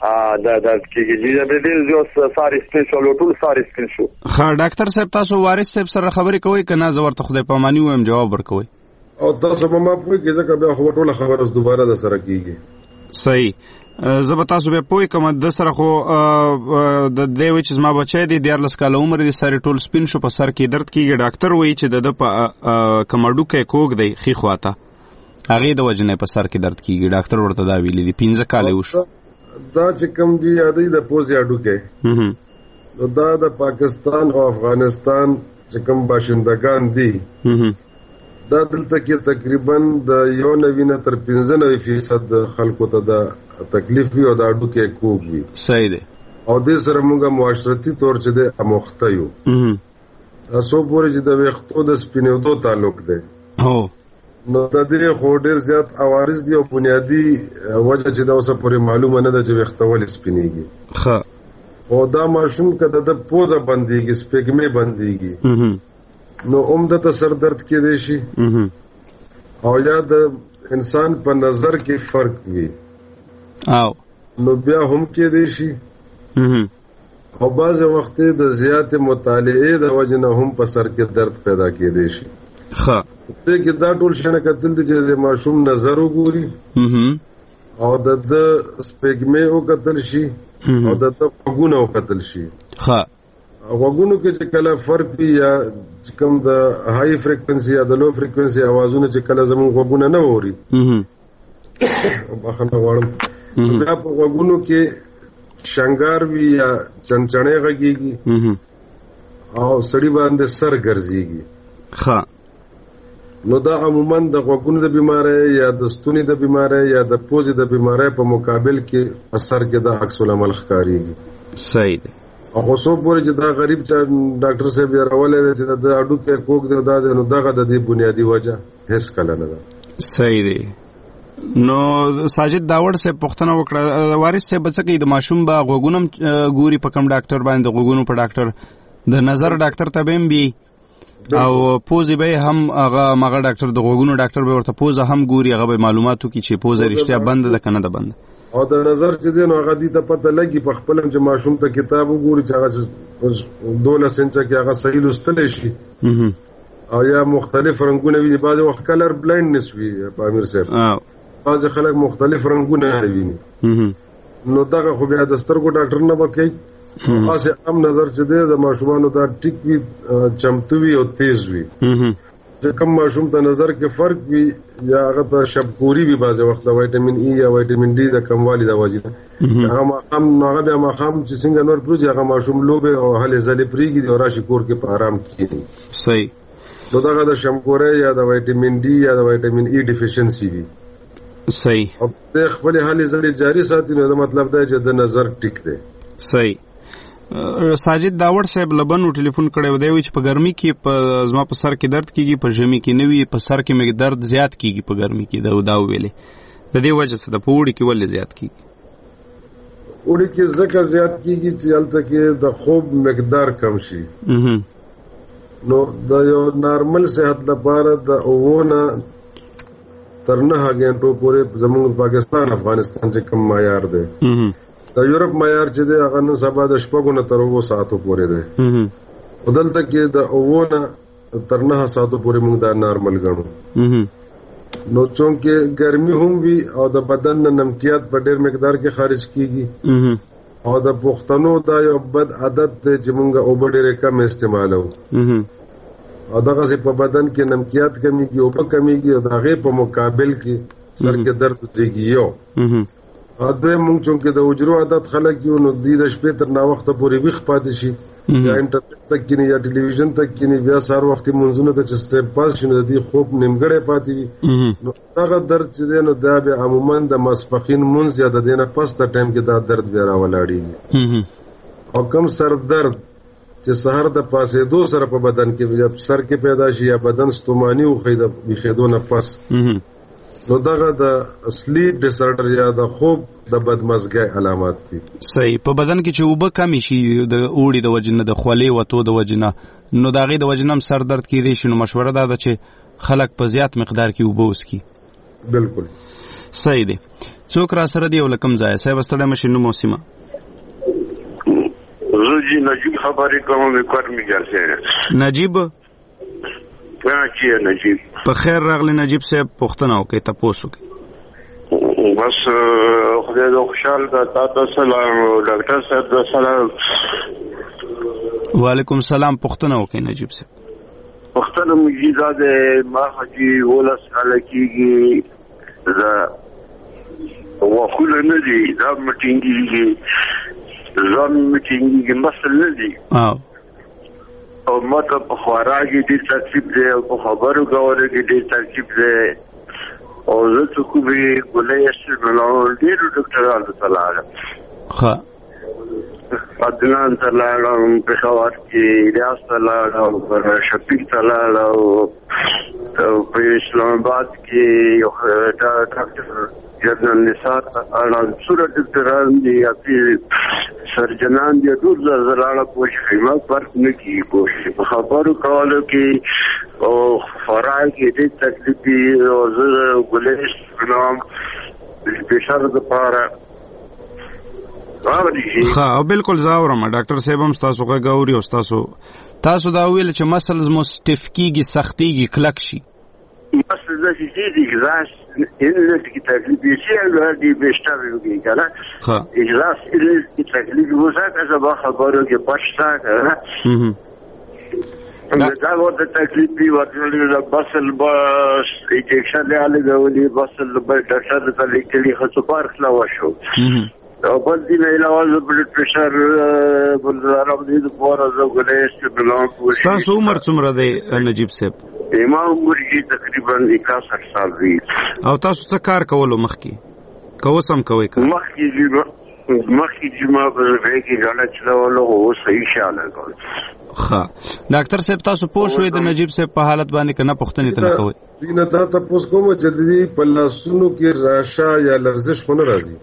دا دا کېږي د دې یو ساري سپین شو ټول ساري سپین شو. ښه ډاکټر صاحب تاسو وارث صاحب سره خبرې کوئ که نه زه ورته خدای پاماني ووایم جواب ورکوئ؟ او تاسو به ما پوهېږئ ځکه بیا خو به ټوله خبره دوباره در سره کېږي. صحیح. زه به تاسو بیا پوه کوم د سره خو د دی وایي چې زما بچی دی دیارلس کاله عمر دی سر یې ټول سپین شو په سر کې درد کېږي. ډاکټر وایي چې د ده په کوم هډوکی کوږ دی ښي خواته هغې د وجې نه په سر کې درد کېږي. ډاکټر ورته دا ویلي دي پنځه کاله وشو. دا چې کوم دي یادوي د پوزې هډوکی نو دا د پاکستان او افغانستان چې کوم باشندگان دي دا دلته کې تقریبا د یو نوي نه تر پنځه نوي فیصد خلکو ته دا تکلیف وي او دا هډوکی کوږ وي. صحیح دی. او دې سره موږ معاشرتي طور چې دی اموخته یو څو پورې چې د ویښتو د سپینېدو تعلق دی نو د دې خو ډېر زیات عوارض دي او بنیادي وجه چې دا اوسه پورې معلومه نه ده چې ویښته ولې سپینېږي. ښه. او دا ماشوم که د ده پوزه بندېږي سپېږمې بندېږي نو هم دته سر درد کېدی شي او یا د انسان په نظر کې فرق وي او نو بیا هم کېدی شي او بعضې وختې د زیاتې مطالعې د وجې نه هم په سر کې درد پیدا کېدی شي. ښه. دې کې دا ټول شیانه کتل دي چې د ماشوم نظر وګوري او د ده سپېږمې وکتل شي او د ده غوږونه وکتل شي. ښه. غوږونو کې چې کله فرق وي یا چې کوم د هاي فریکونسي یا د لو فریکونسي اوازونه چې کله زموږ غوږونه نه اوري بخښنه غواړم بیا په غوږونو کې شنګار وي یا چنچڼې غږېږي او سړي باندې سر ګرځېږي. ښه. نو دا عموما د غوږونو د بیمارۍ یا د ستوني د بیمارۍ یا د پوزې د بیمارۍ په مقابل کې اثر کې د عکس العمل ښکارېږي. صحیح دی. او خو څو پورې چې دا غریب چې ډاکټر صاحب یې راولی دی چې د هډوکی کوږ دی دا دی نو دغه د دې بنیادي وجه هېڅ کله نه ده. صحیح دی. نو ساجد داوړ صاحب پوښتنه وکړه وارث صاحب به څه کوي د ماشوم به غوږونه هم ګوري په کوم ډاکټر باندې د غوږونو په ډاکټر د نظر ډاکټر ته به هم بي او پوزې به هم هغه مغه ډاکټر د غوږونو ډاکټر به ورته پوزه هم ګوري هغه به معلومات وکړي چې پوزه رښتیا بنده ده که نه ده بنده. او د نظر چې دی نو هغه دې ته پته لګي په خپل هم چې ماشوم ته کتاب وګوري چې هغه دولس انچه کې هغه صحیح لوستلی شي او یا مختلف رنګونه وي. بعضې وخت کلر بلاینډنس وي په امیر صاحب بعضې خلک مختلف رنګونه ویني نو دغه خو بیا د سترګو ډاکټر نه به کوي. هسې عام نظر چې دی د ماشومانو دا ټیک وي چمتو وي او تیز وي چې کوم ماشوم ته نظر کې فرق وي یا هغه ته شبکوري وي بعضې وخت د وایټامین ای یا وایټامین ډي د کموالي د وجې نه هغه ماښام نو هغه بیا ماښام چې څنګه نور پروځي هغه ماشوم لوبې او هلې ځلې پرېږدي او راشي کور کې په ارام کښېني. صحیح. نو دغه د شمکورۍ یا د وایټامین ډي یا د وایټامین ای ډیفیشنسي وي. صحیح. او د خپلې هلې ځلې جاري ساتي نو دا مطلب دی چې د نظر ټیک دی. صحیح. ساجد داوړ صاحب لبنو ټلیفون کړی دی چې په ګرمي کې په زما په سر کې درد کېږي په ژمي کې نه وي په سر کې مې درد زیات کېږي په ګرمي کې دا دا ویلې د دې وجه څه ده په اوړي کې ولې زیات کېږي؟ اوړي کې ځکه زیات کېږي چې هلته کې د خوب مقدار کم شي نو د یو نارمل صحت لپاره د اووه نه تر نهه غنټو پورې زموږ پاکستان افغانستان چې کم معیار دی د یورپ معیار چې دی هغه نن سبا د شپږو نه تر اووه ساعتو پورې دی خو دلته کې د اووه نه تر نهه ساعتو پورې موږ دا نارمل ګڼو. نو چونکې ګرمي هم وي او د بدن نه نمکیات په ډېر مقدار کې خارج کېږي او د پښتنو دا یو بد عادت دی چې موږ اوبه ډېرې کم استعمالوو او دغسې په بدن کې نمکیات کمیږي اوبه کمیږي او د هغې په مقابل کې سر کې درد ودرېږي یو دوی مونږ چونکې د حجرو عادت خلک یو نو دوی د شپې تر ناوخته پورې ویښ پاتې شي یا انټرنیټ ته کښېني یا ټلویزیون ته کښېني بیا سهار وختي منځونو ته چې سټیپ پاس شي نو د دوی خوب نیمګړی پاتې وي نو دغه درد چې دی نو دا بیا عموما د ماسپښین مونځ یا د دې نه پس د ټایم کې دا درد بیا راولاړېږي او کم سر درد چې سهار د پاسېدو سره په بدن کې یا سر کې پیدا شي یا بدن ستوماني وښیي د ویښېدو نه پس نو دغه د سلیپ ډیسارډر یا د خوب د بدمزګۍ علامات دي. صحیح. په بدن کې چې اوبه کمی شي د اوړي د وجې نه د خولې وتو د وجې نه نو د هغې د وجې نه هم سر درد کېدی شي نو مشوره دا ده چې خلک په زیات مقدار کې اوبه وڅښي. بالکل. صحیح دی. څوک را سره دی او لکم ځای صاحب ستړی مشي نو موسمه زه جی نجیب خبرې کوم د کور میګر سره. نجیب څنګه چې نجیب په خیر راغلی نجیب صاحب پوښتنه وکړئ تاسو کې بس خدای دې خوشحال کا تاسو سلام ډاکټر صاحب سلام. وعلیکم السلام. پوښتنه وکړئ نجیب صاحب. پښتنه مجیزه ده ما حجي ولس علکیږي دا وخل نه دي دا مټینګي ځان مټینګي مسل نه دي او او ماته په خوراکي دي ترتیب دی او په خبرو غوړې کې دي ترتیب دی او زه څه کومې ګولې استعمال ډېر ډاکټرانو ته لاړم. ښه عدنان ته لاړم، پېښور کې ریاض ته لاړم، شفیق ته لاړم، په اسلام آباد کې یو ډاکټر جنرال نثار ته لاړم. څومره ډاکټران دي یا سرجنان دي ټول زه لاړم پوه شوې ما فرق نه کېږي پوه شوې په خبرو کولو کې او خوراک کې ډېر تکلیف دي او زه ګولې استعمالوم فشار دپاره. ها بالکل زاورم ډاکټر صاحب هم تاسو غوړي او تاسو تاسو دا ویل چې مسلز مو سټیف کیږي سختيږي کلک شي مسل د دې دي ګلاس ان کې تکلیف شي او دې بهشتري کنه ها اجلاس دې تکلیف وساته زما خبرو کې پښتا کنه دا ورته تکلیف دی ورته بسل بس انجکشن له غوړي بسل به ډاکټر ته لیکلي خو پارخ لا وشو او بل دې نه علاوه بلډ پريشر بل راو دې د پوره زو غلې استعمال کوي. تاسو عمر څومره دی نجیب صاحب؟ ما عمر یې تقریبا اکاسठ سال دی. او تاسو څه کار کولو مخکې کوسم کوي کار مخکې مخکې جما په کې غاڼه چلولو او صحیح شاله کول. ښه ډاکټر صاحب تاسو پوه شوئ د نجیب صاحب په حالت باندې کنه پوښتنې ته نه کوئ؟ نه دا تاسو کوم چې دې په لاسونو کې راشه یا لرزش خونه راځي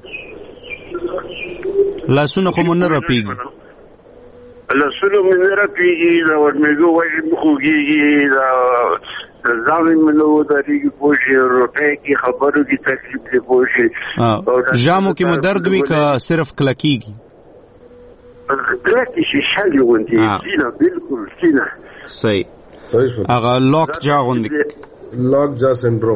لاسونه خو مونږ نه راپیږي لاسونه مونږ نه راپیږي دا ورمېږو وایي مخوږي دا ځامن منو دا ریږي پوښي روټه کې خبرو کې تکلیف دی پوښي جامو کې مو درد وي که صرف کلکیږي کلکی شي شالي غوندي سینه بالکل سینه صحیح صحیح شو هغه لاک جا غوندي لاک جا سندروم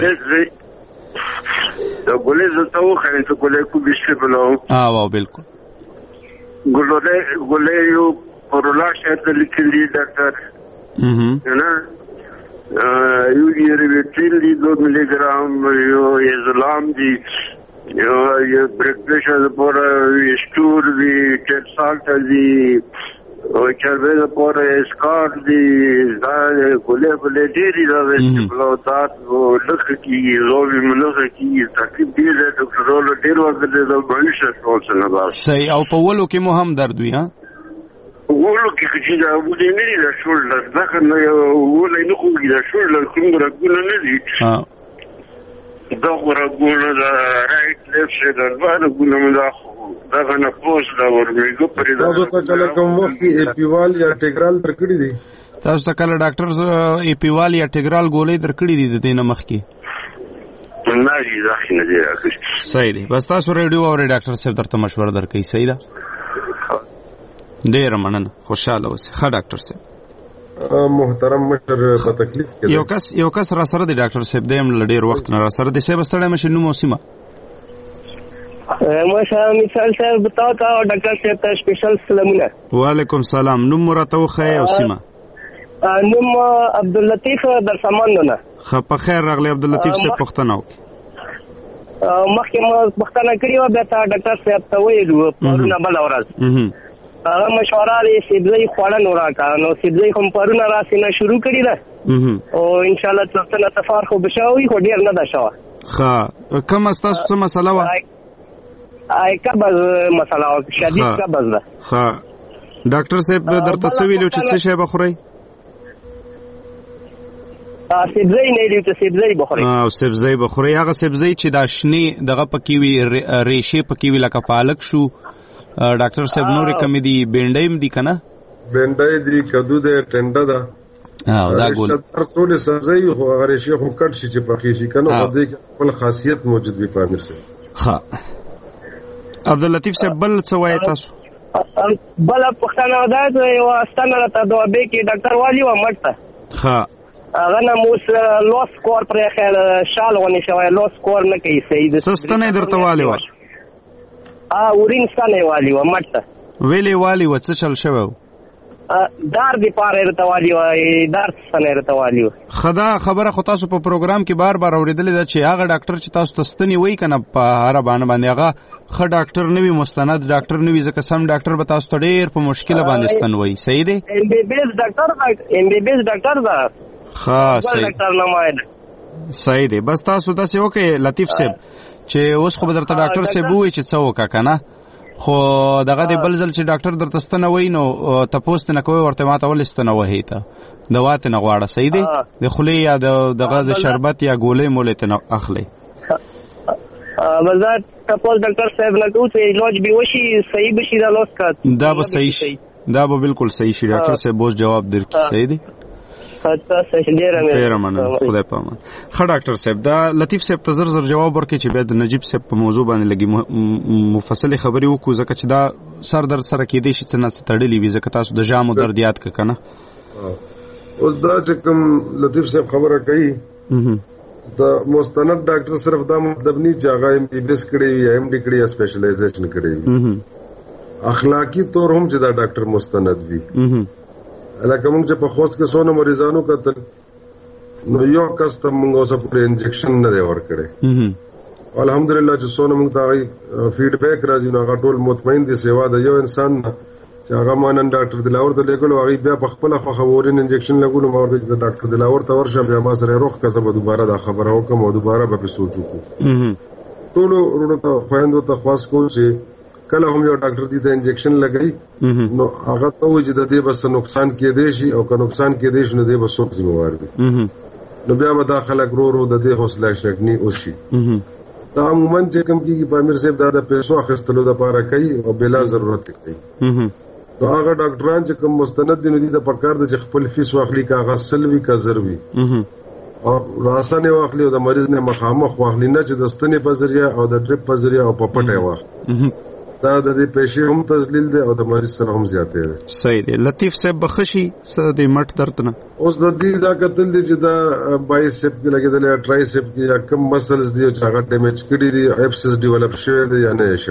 دا ګولې زته وخره ته ګولې کو بشي بلو اه واو بالکل ګولې ګولې یو پرولا شته لیکلي ډاکټر اها نه یو یې ریټیل دی دو ملي ګرام یو ازلام دی یو یو بلډ پريشر پر اسټور دی ټیټ سالټ دی او چربه پر اسکار دی دا ګولې ګولې ډېری دا وسټبلو تاسو لکه کی زوبي منوخه کی تکلیف دی ډاکټر ول ډېر وخت دی دا بهش څه نه بار صحیح او په ولو کې مو هم درد وي ها ولو کې چې دا ودې نه دی شولډر دا کنه ولې نه کوي دا شولډر کوم راګونه نه دي ها دا راګونه دا رائټ لیفټ دا راګونه دا دا غنه پوس دا ورمېګو پرې دا تاسو ته کله کوم وخت ایپیوال یا ټیګرال درکړي دي تاسو ته کله ډاکټر ایپیوال یا ټیګرال ګولې درکړي دي د دې نه مخکې نه دي ځکه نه دی راکړي صحیح دی بس تاسو ریډیو اوري ډاکټر صاحب درته مشوره درکړي صحیح ده ډېر مننه خوشاله اوسئ ښه ډاکټر صاحب محترم مشر په تکلیف کې یو کس یو کس را سره دی ډاکټر صاحب دیم ډېر وخت نه را سره دی صاحب ستړی مشه نو موسمه ماشا مثال صاحب بتاو تا ډاکټر صاحب ته سپیشل سلامونه. وعلیکم سلام. نوم مرته وخی او سیمه؟ نوم عبداللطیف در سامانونه. خ په خیر راغلی عبداللطیف صاحب پوښتنه وکړه. مخکې ما پوښتنه کړې وه بیا تا ډاکټر صاحب ته ویلو پرونه بله ورځ هغه مشوره د سبزۍ خوړل راکړه نو سبزۍ خو پرونه راسې نه شروع کړې ده او انشاءالله څه نه تفار خو به شوی خو ډېر نه ده شوه. ښه کومه ستاسو څه مسله وه؟ آی قبض مسله وه شدید قبض ده. ښه ډاکټر صاحب درته څه ویلي چې څه شی به خورئ؟ سبزۍ نه ویلي چې سبزۍ به خورئ. او سبزۍ به خورئ هغه سبزۍ چې دا شنې دغه پکې وي ریشې پکې وي لکه پالک شو ډاکټر صاحب نورې کمې دي بینډۍ هم دي که نه؟ بینډۍ دي کدو دی ټنډه ده ها دا ګول تر ټول سبزی خو هغه شي خو کټ شي چې پخې شي کنه په دې کې خپل خاصیت موجود وي په امیر سره. ها عبداللطیف صاحب بل څه وایي تاسو؟ بل پښتنه ده یو استانه ته دوه به کې ډاکټر والی و مټه. ها هغه نه موس لوس کور پر خیر شال ونی شوی لوس کور نه کوي سید سستنه درته والی و ا اورین ستنه والی و مټه ویلی والی و څه چل شوی دار دی پاره رته والی و دار ستنه رته والی و. خدا خبره خو تاسو په پروګرام کې بار بار اوریدلې ده چې هغه ډاکټر چې تاسو تستنی وای کنه په هر باندې باندې هغه خ ډاکټر نوی مستند ډاکټر نوی ځکه سم ډاکټر به تاسو ته ډیر په مشکله باندې ستن وای. صحیح دی ام بی بی اس ډاکټر ام بی بی اس ډاکټر دا ها صحیح صحیح دی. بس تاسو داسې وکړئ لطیف صاحب چې اوس خو به درته ډاکټر صاحب ووایي چې څه وکړه کنه خو دغه دی بل ځل چې ډاکټر درته ستنه وایي نو تپوس ترې نه کوئ ورته ما ته ولې ستنه وهي ته دوا ترې نه غواړه. صحیح دی د خولې یا دغه د شربت یا ګولۍ مولې ترې نه اخلئ. بس تپوس ډاکټر صاحب نه کوو چې علاج به وشي صحیح به شي دا لوس کا دا به صحیح شي دا به بالکل صحیح شي ډاکټر صاحب اوس جواب درکړي. صحیح دی ډیره مننه خدای پامان. ښه ډاکټر صاحب دا لطیف صاحب ته زر زر جواب ورکړي چې بیا د نجیب صاحب په موضوع باندې لګي مفصلې خبرې وکړو ځکه چې دا سر درد سره کېدی شي څه نه څه تړلي وي ځکه تاسو د ژامو درد یاد کړه که نه. اوس دا چې کوم لطیف صاحب خبره کوي د مستند ډاکټر صرف دا مطلب نه چې هغه ایم بی بی ایس کړی وي ایم ډي کړی یا سپیشلایزیشن کړی وي اخلاقی طور هم چې دا ډاکټر مستند وي. لکه موږ چې په خوست کې څونه مریضانو کتل نو یو کس ته موږ اوسه پورې انجکشن نه دی ورکړی الحمدلله چې څونه موږ ته فیډبیک راځي نو هغه ټول مطمئن دي سیوا د یو انسان نه چې هغه ما نن ډاکټر دلاور ته لیکلو هغه بیا په خپله خوښه ورین انجکشن لګولو ما ورته چې ډاکټر دلاور ته ورشه بیا ما سره روغ که زه به دوباره دا خبره وکړم او دوباره به پرې سوچ وکړو. ټولو وروڼو ته خویندو ته خواست کوم چې کله هم یو ډاکټر دې ته انجکشن لګوي نو هغه ته وایي چې د دې به څه نقصان کېدی شي او که نقصان کېدی شي نو دې به څوک ذمهوار دي نو بیا به دا خلک رو رو د دې حوصله شکني وشي. دا عموما چې کوم کېږي په امیر صاحب دا د پیسو اخیستلو دپاره کوي او بلا ضرورت کوي. نو هغه ډاکټران چې کوم مستند دي نو دې ته پکار ده چې خپل فیس واخلي که هغه سل وي که زر وي او راسنې واخلي او د مریض نه مخامخ واخلي نه چې د ستنې په ذریعه او د ډریپ په ذریعه او په پټه واخلي. دا د دې پیسې هم تذلیل دی او د مریض سره هم زیاتې دی. صحیح دی. لطیف صاحب بخشي څه د مټ درد نه اوس د دې دا کتل دی چې دا بایسپ کې لګېدلی یا ټرایسپ کې یا کم مسلز دي چې هغه ډیمیج کړي دي ایپسس ډیولپ شوی دی یا نه یې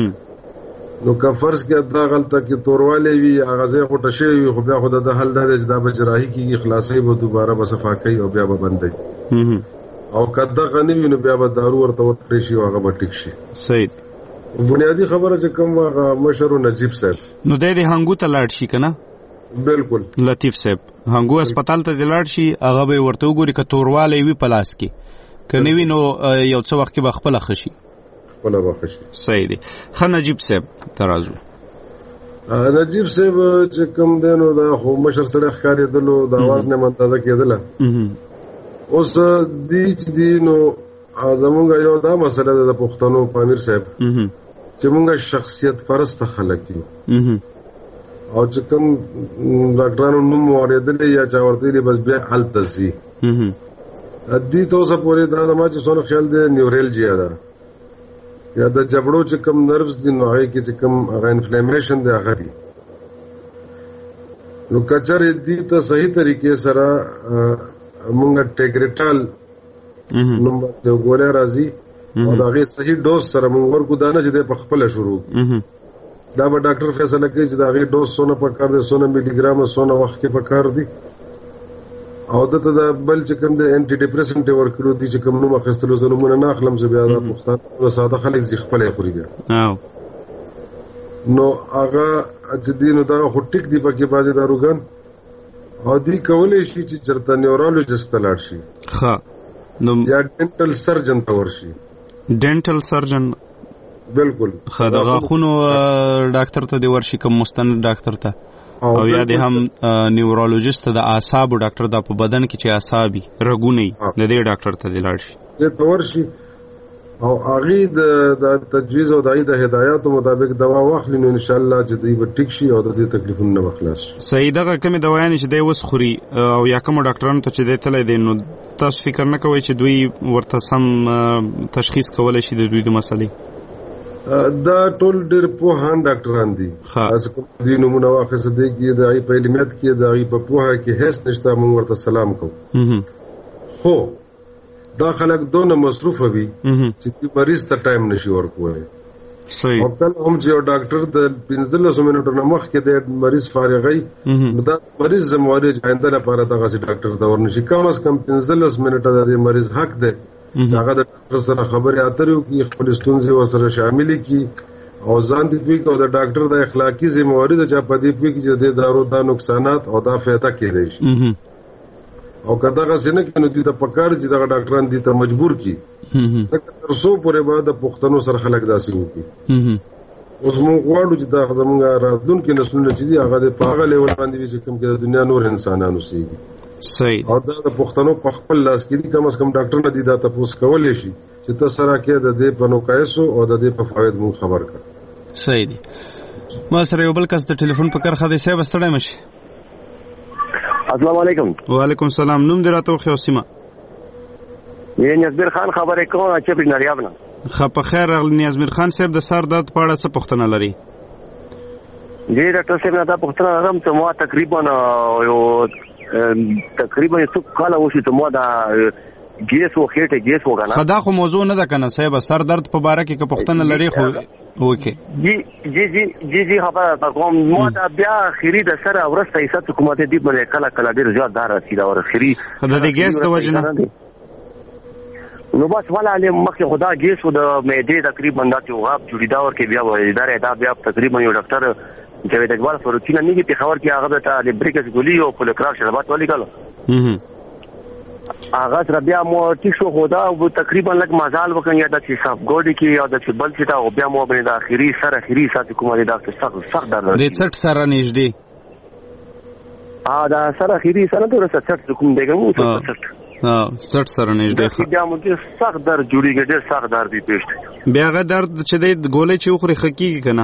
شوی نو که فرض کې دا غلطه کې توروالی وي هغه ځای غوټه شوی وي خو بیا خو د حل دا دی چې دا به جراحي کېږي خلاصوي به دوباره به صفا کوي او بیا به بندوي او که دغه نه وي نو بیا به دارو ورته ورکړی شي او هغه به ټیک شي. صحیح دی. بنیادی خبره چې کوم هغه مشر نجیب صاحب نو دی د هنګو ته لاړ شي که نه بالکل لطیف صاحب هنګو هسپتال ته د لاړ شي هغه به یې ورته وګوري که توروالی وي په لاس کې که نه وي نو یو څه وخت کې به خپله ښه شي. خپله به ښه شي. صحیح دی. ښه نجیب صاحب ته راځو. نجیب صاحب چې کوم دی نو دا خو مشر سړی ښکارېدلو د اواز نه مندازه کېدله اوس دی چې دی نو زمونږ یو دا مسله ده د پښتنو په امیر صاحب چې مونږ شخصیت پرسته خلک یو او چې کوم ډاکټرانو نوم واورېدلی یا چا ورته ویلي بس بیا هلته ځي دې ته اوسه پورې دا زما چې څونه خیال دی نیوریلجیا ده یا د جبړو چې کوم نروز دي نو هغې کې چې کوم هغه انفلیمیشن دی هغه دي نو که چېرې دې ته صحیح طریقې سره مونږ ټیګریټال نمبر د ګولې راځي او د هغې صحیح ډوز سره مونږ ورکو دا نه چې دی په خپله شروع دا به ډاکټر فیصله کوي چې د هغې ډوز څونه پکار دی څونه ملي ګرامه څونه وخت کې پکار دي او دته د بل چې کوم د انټي ډیپریسنټ یې ورکړو دي چې کوم نوم اخیستلو زه نومونه نه اخلم زه بیا دا پښتانه ساده خلک ځي خپله یې خوري بیا نو هغه چې دي نو دا خو ټیک دي پکې بعضې داروګان او دوی کولی شي چې چېرته نیورالوجسټ ته لاړ شي ښه یا ډینټل سرجن ته ورشي. ډینټل سرجن بالکل ښه د غاښونو ډاکټر ته دې ورشي کوم مستند ډاکټر ته او یا دې هم نیورولوژیست ته د اعصابو ډاکټر دا په بدن کې چې اعصاب وي رګونه یي د دې ډاکټر ته دې لاړ شي. دې ته ورشي او دې ته وګوري چې د هغې څه مسله ده او که چېرې هغه صحیح طریقې سره او هغه د تجویز او د هدایاتو مطابق دوا واخلي نو ان شاء الله چې دوی به ټیک شي او د دې تکلیفونو نه خلاص شي. صحیح. دغه کومه دوايان چې دی وس خوري او یا کوم ډاکټرانو ته چې دی تللی دی نو تاسو فکر نه کوئ چې دوی ورته سم تشخیص کولای شي د دوی د مسلې؟ دا ټول ډېر پوهان ډاکټران دي. تاسو کوم دي نمونه واخیسته دي کې د ای په علمیت کې د ای په پوهه کې هیڅ نشته، موږ ورته سلام کوو. خو دا خلک دونه مصروف وي چې مریض ته ټایم نشي ورکولی. صحیح. او کله هم چې یو ډاکټر د پنځلسو منټو نه مخکې د مریض فارغوي نو دا مریض ذمواري چې آینده لپاره دغسې ډاکټر ته ورنشي. کم از کم پنځلس منټه د مریض حق دی چې هغه د ډاکټر سره خبرې اترې وکړي، خپلې ستونزې ورسره شاملې کړي او ځان دې پوهېږي او د ډاکټر د اخلاقي ذمواري ده چې په دې پوهېږي چې د دې دارو دا نقصانات او دا فایده کېدی شي. او که دغسې نه کړي نو دوی ته پکار چې دغه ډاکټران دې ته مجبور کړي ځکه تر څو پورې به د پښتنو سره خلک داسې وکړي. اوس موږ غواړو چې دا زموږ راتلونکي نسلونه چې دي هغه د په هغه لیول باندې وي چې کوم کې د دنیا نور انسانان اوسېږي. صحیح. او دا د پښتنو په خپل لاس کې دي. کم از کم ډاکټر نه دي دا تپوس کولی شي چې ته سره کې د دې په نقایصو او د دې په فواید موږ خبر کړه. صحیح دي. ما سره یو بل کس د ټلیفون په کرخه دی. صاحب ستړی مشي. السلام علیکم. وعلیکم السلام. نوم دې راته وښیه او سیمه؟ یې نیازمیر خان خبرې کوم چې په نریاب نه. ښه په خیر راغلی نیازمیر خان صاحب. د سر درد په اړه څه پوښتنه لري؟ جی ډاکټر صاحب دا پوښتنه لرم چې ما تقریبا یو تقریبا یو څو کاله وشي چې ما دا ګیس و خېټه ګیس و کنه. خدا خو موضوع نه ده کنه صاحب. سر درد په باره کې که پوښتنه لري خو اوکې. جی جی جی جی جی خبره کوم ما دا بیا اخیری د سره ورسته ایست حکومت دې باندې کله کله ډیر زیات دار رسیدا او اخیری د دې ګیس د وجه نه نو بس والا له مخه خدا ګیس و د معدې تقریبا دا چې غاب جوړیدا ور کې بیا وای ادارې دا بیا تقریبا یو ډاکټر جاوید اقبال فروتینا نه کې په خبر کې هغه ته لیبریکس ګولي او پولیکراف شربات ولي کړه. هغه تر بیا مو ټیک شو خدا او تقریبا لک مازال وکړ یا د صاحب ګوډي کې یا د بل څه تا او بیا مو باندې د اخیری سره اخیری ساتي کومه د ډاکټر سخت سخت درد د څټ سره نږدې ا دا سره اخیری سره د ورسره څټ کوم دیګم او څټ ها څټ سره نږدې بیا مو د سخت درد جوړیږي ډېر سخت درد دی پېښ بیا غ درد چې د ګولې چې خوري خکېږي کنه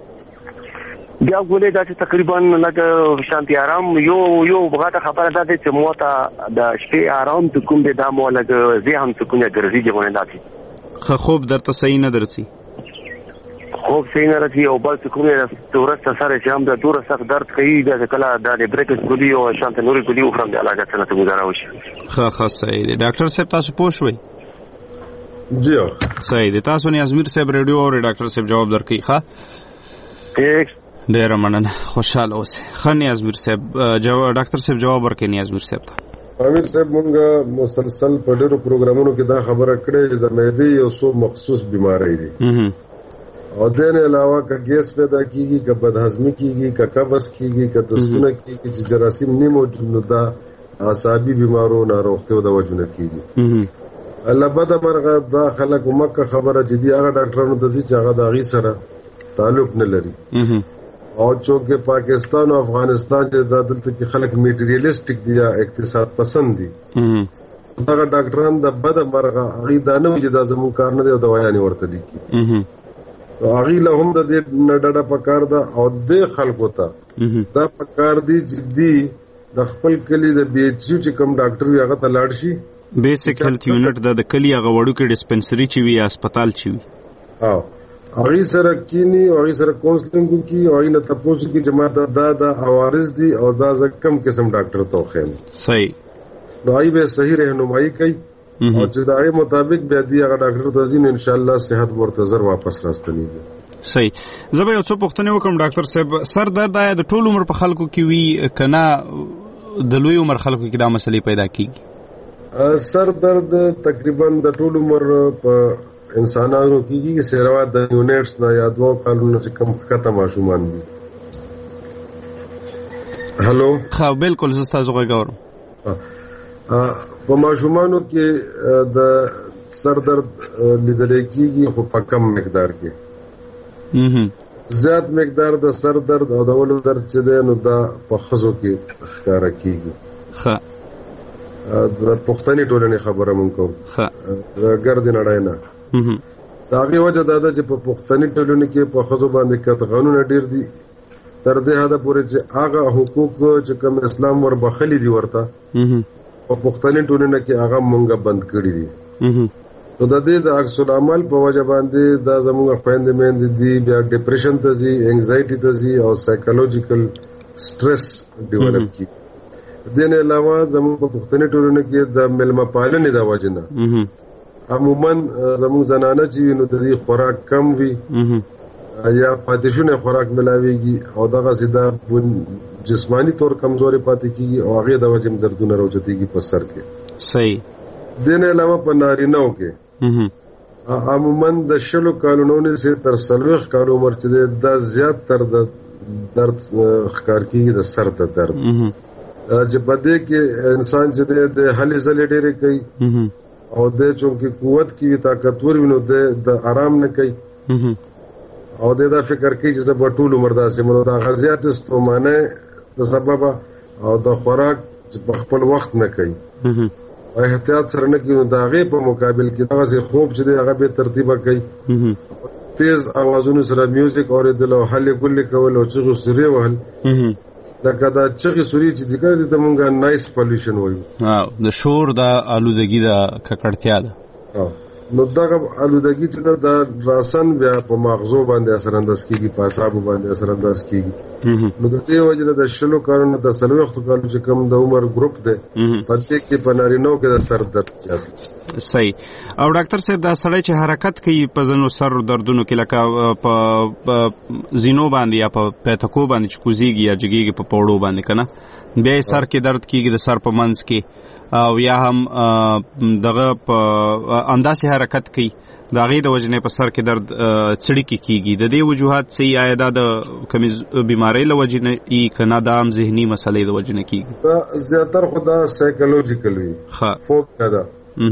بیا ګولې دا چې تقریبا لکه شانتي آرام یو یو بغاته خبره ده چې مو ته د شپې آرام ته کوم دی دا مو لکه زه هم څه کومه ګرځي جوړه داتي خو خوب درته صحیح نه درسي خوب صحیح نه راځي او بل څه کومه تورسته سره چې هم د دور سخت درد کوي دا کله د بریکس ګولي او شانتي نوري ګولي خو هم د علاج سره ته گزاره وشي. ښه ښه صحیح دی. ډاکټر صاحب تاسو پوه شوئ؟ جی صحیح دی. تاسو نیازمیر صاحب ریډیو او ډاکټر صاحب جواب درکړي. ښه ټیک ډیره مننه. خوشاله اوسئ. ښه نیازمیر صاحب جواب ډاکټر صاحب جواب ورکړي نیازمیر صاحب ته. امیر صاحب مونږ مسلسل په ډیرو پروګرامونو کې دا خبره کړې چې د معدې یو څو مخصوص بیماری دي او دین علاوه که ګیس پیدا کیږي که بدهضمي کیږي که قبض کیږي که دستونه کیږي چې جراثیم نه موجود نو دا اعصابي بیمارو ناروغتیو د وجه نه کیږي. الله بده مرغه دا خلک مکه خبره چې دی هغه ډاکټرانو ته چې هغه د هغې سره تعلق نه لري او چونکه پاکستان او افغانستان چې دا دلته کې خلک میټریالیسټک دي یا اقتصاد پسند دي هغه ډاکټران د بده مرغه هغې دا نه وي چې دا زموږ کار نه دی او دوايانې ورته لیکي هغې له هم د دې نه ډډه پکار ده او دې خلکو ته دا پکار دي چې دی د خپل کلي د بي ایچ یو چې کوم ډاکټر وي هغه ته لاړ شي. بیسیک هیلث یونټ د کلي هغه وړوکی ډسپنسري چې وي یا هسپتال چې وي او هغې سره کینی او هغې سره کونسلینګ وکړي او هغې نه تپوس وکړي چې ما دا دا عوارض دي او دا زه کم قسم ډاکټر ته وښیم. صحیح. نو هغې به صحیح رهنمایي کوي او چې د هغې مطابق بیا دی هغه ډاکټر ته ځي نو انشاءالله صحت ورته زر واپس راستنېږي. صحیح. زه به یو څو پوښتنې وکړم ډاکټر صاحب. سر درد آیا د ټول عمر په خلکو کې وي که نه د لوی عمر خلکو کې دا مسلې پیدا کېږي؟ سر درد تقریبا د ټول عمر په انسانانو کېږي سیروا د یونټس نه یا دوه کالونو چې کم ښکته ماشومان دي. هلو ښه بالکل زه ستاسو غږ اورم. په ماشومانو کې د سر درد لیدلی کېږي خو په کم مقدار کې زیات مقدار د سر درد او د ولو درد چې دی نو دا په ښځو کې ښکاره کېږي. ښه د پښتني ټولنې خبره مونږ کوو د ګردې نړۍ نه دا هغه وجه دا ده چې په پښتني ټولنه کې په ښځو باندې قطغانونه ډیر دي تر دې حده پورې چې هغه حقوق چې کوم اسلام ور بخلي دي ورته په پښتني ټولنه کې هغه مونږه بند کړی دي. نو د دې د عکس العمل په وجه باندې دا زموږ خويندې مېندې دي بیا ډیپریشن ته ځي، انګزایټي ته ځي او سایکولوژیکل سټرس ډیولپ کی. دې نه علاوه زموږ په پښتني ټولنه کې د ملما پالنې د وجه نه عموما زموږ زنانه چې نو د دې خوراک کم وي یا پاتېشونه خوراک ملاويږي او دغه سیده جسمانی طور کمزوري پاتې کیږي او هغه د وجه دردونه راوځيږي په سر کې. صحیح. دین علاوه په نارینه‌و کې عموما د شلو کالونو سه تر سلوخ کالو عمر چې د زیات تر د درد ښکار کیږي د سر د درد چې بده کې انسان چې د هلي زلې ډېرې کوي او د چونکه قوت کې طاقتور وینو د آرام نه کوي او دا فکر کوي چې په ټول عمر داسې مونږ د غزيات استومانه د سبب او د خوراک په خپل وخت نه کوي او احتیاط سره نه کوي. دا غي په مقابل کې دغه خوب چې هغه به ترتیبه کوي تیز اوازونو سره میوزیک اوریدل او حل کول کول او چې سری وهل لکه دا چې سوري چې دغه د مونږه نایس پولیوشن وایي او د شور د آلودګي د ککړتیا ده. نو دغه آلودګي چې د راسن بیا په مغزو باندې اثر انداز کیږي، په اعصابو باندې اثر انداز کیږي. نو د دې وجه د شلو کارونو د سلوخت کارو چې کوم د عمر ګروپ ده پدې کې په نارینو کې د سر درد زیات. صحیح. او ډاکټر صاحب دا سړی چې حرکت کوي په ځنو سر دردونو کې لکه په زینو باندې یا په پټکو باندې چې کوزيږي یا جګيږي په پوړو باندې کنه بیا سر کې درد کیږي د سر په منځ کې او یا هم دغه په انداسې حرکت کوي دا غي د وجنې په سر کې درد چړی کې کیږي. د دې وجوهات سي آیدا د کمی بیماری له وجنې ای کنا د عام ذهني مسلې د وجنې کیږي. دا زیاتره خدا سایکولوژیکل وي ها فوق کدا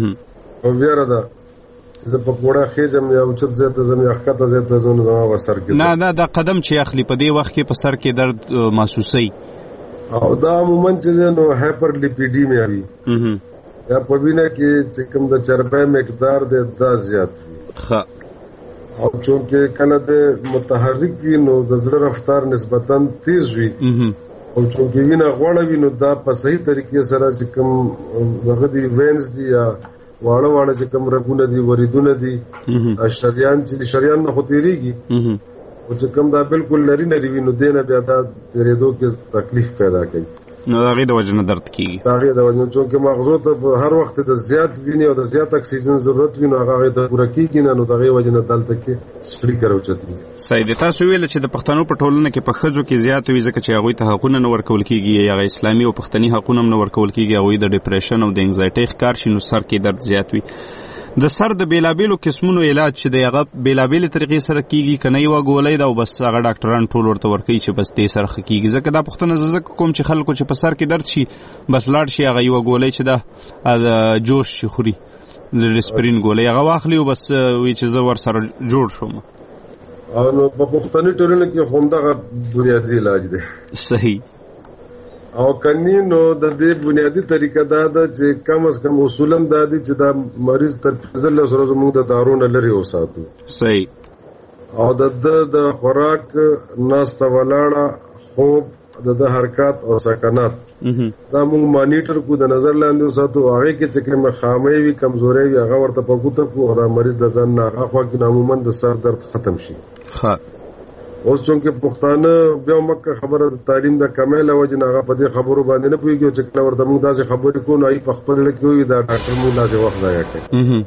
او ویره دا چې په پوره خېجم یا اوچت زیاته زمي حقیقت زیاته زونه دا وسر کې نه نه دا قدم چې اخلي په دې وخت کې په سر کې درد محسوسي او دا عموما چې نو هایپر لیپیډیمیا وي یا په وینه کې چې کوم د چربی مقدار د دا زیات وي ښه او چونکه کله د متحرک وي نو د زړه رفتار نسبتا تیز وي او چونکه وینه غوړه وي نو دا په صحیح طریقې سره چې کوم دغه دی وینز دی یا واړه واړه چې کوم رګونه دي وریدونه دي شریان چې شریان نه خطرېږي او چې کوم دا بالکل لري نه دی نو دینه بیا دا پریدو کې تکلیف پیدا کوي. نو هغه د وجنه درد کیږي هغه د وجنه چې مغزو ته هر وخت د زیات ویني او د زیات اکسیجن ضرورت ویني هغه ته پوره کیږي نه نو دغه وجنه دلته کې سپیکر اوچتي. صحیح دي. تاسو ویل چې د پښتنو په ټولنه کې په خځو کې زیات وي ځکه چې هغه ته حقوق نه ورکول کیږي یا اسلامي او پښتني حقوق نه ورکول کیږي هغه د ډیپریشن او د انګزایټي ښکار شي نو سر کې درد زیات وي. د سر د بیلابیلو قسمونو علاج چې د هغه بیلابیل طریقې سره کیږي کنه یو غولې دا بس هغه ډاکټران ټول ورته ورکوي چې بس دې سره کیږي ځکه دا پښتنه ززک کوم چې خلکو چې په سر کې درد شي بس لاړ شي هغه یو غولې چې دا جوش شي خوري د ریسپرین غولې هغه واخلي او بس وی چې زه ور سره جوړ شوم. او نو په پښتني ټولنه کې همدغه بنیادی علاج دی. صحیح. او کني نو د دې بنیادی طریقه دا ده چې کم از کم اصولا دا دي چې دا مریض تر ځل سره زموږ د دارونه لري وساتو. صحیح. او د د خوراک ناسته ولاړه خوب د حرکت او سکنات دا موږ مانیټر کو د نظر لاندې وساتو هغه کې چې کوم خامې وي کمزوري وي هغه ورته په ګوته کو او مریض د ځان نه هغه کې عموما د سر درد ختم شي. ها اوس چونکه پښتانه بیا مکه خبره د تعلیم د کمال وجنه هغه په دې خبرو باندې نه پوهیږي چې کله ورته موږ داسې خبرې کوو نو ای په خپل لکه وي دا ډاکټر موږ لازم وخت ضایع کوي.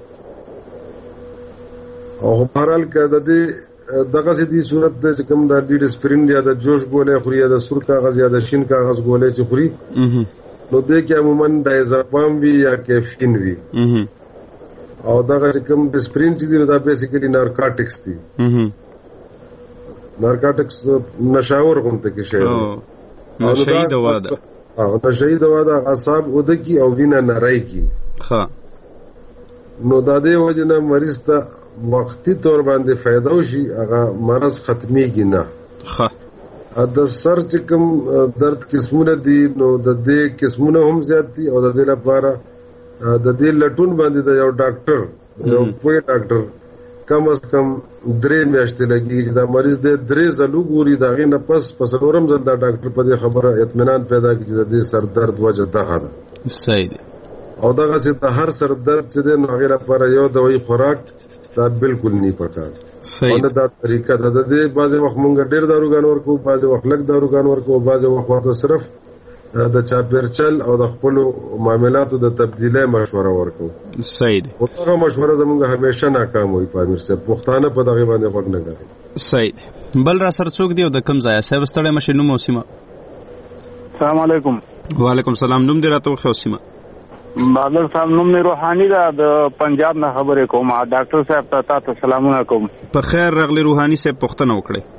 او بهرحال که د دې دغه سدي صورت د کوم د ډیډ سپرین یا د جوش ګولې خوري یا د سور کاغذ یا د شین کاغذ ګولې چې خوري نو دې کې عموما ډایزاپام وی یا کیفین وی او دغه کوم د سپرین چې دی دا بیسیکلی نارکوټکس دي. نارکوټکس نشاور کومته کې شی نشئی دوا ده او نشئی دوا ده اعصاب ودکی او وینه نری کی. ها نو د دې وجنه مریض ته وختي تور باندې فائدہ وشي هغه مرض ختميږي نه. ها د سر چې کوم درد قسمونه دي نو د دې قسمونه هم زیات دي او د دې لپاره د دې لټون باندې د یو ډاکټر یو پوی ډاکټر کم از کم درې میاشتې لګي چې دا مریض د درې ځلو ګوري دا غي نه پس پس څلورم ځل دا ډاکټر په دې خبره اطمینان پیدا کړي چې د سر درد وجه دغه ده. صحیح دی. او دغه چې د هر سر درد چې د نو غیر لپاره یو دوايي خوراک دا بالکل نه پکار. صحیح. او دا طریقه ده د دې بعضي وخت مونږ ډېر داروګان ورکو، بعضي وخت لږ داروګان ورکو، بعضي وخت ورته صرف د چاپیرچل او د خپل معاملاتو د تبدیلۍ مشوره ورکو. صحیح دی. او هغه مشوره زموږ همیشه ناکام وي په امیر صاحب، پښتانه په دغه باندې وګ نه کوي. صحیح دی. بل را سره څوک دی او د کم ځای صاحب ستړی مشه نو موسمه. السلام علیکم. وعلیکم السلام. نوم دې راته وخو سیمه. بادل صاحب نوم می روحانی دا د پنجاب نه خبرې کوم. ډاکټر صاحب ته تاسو سلامونه کوم. په خیر راغلی روحانی صاحب، پوښتنه وکړئ.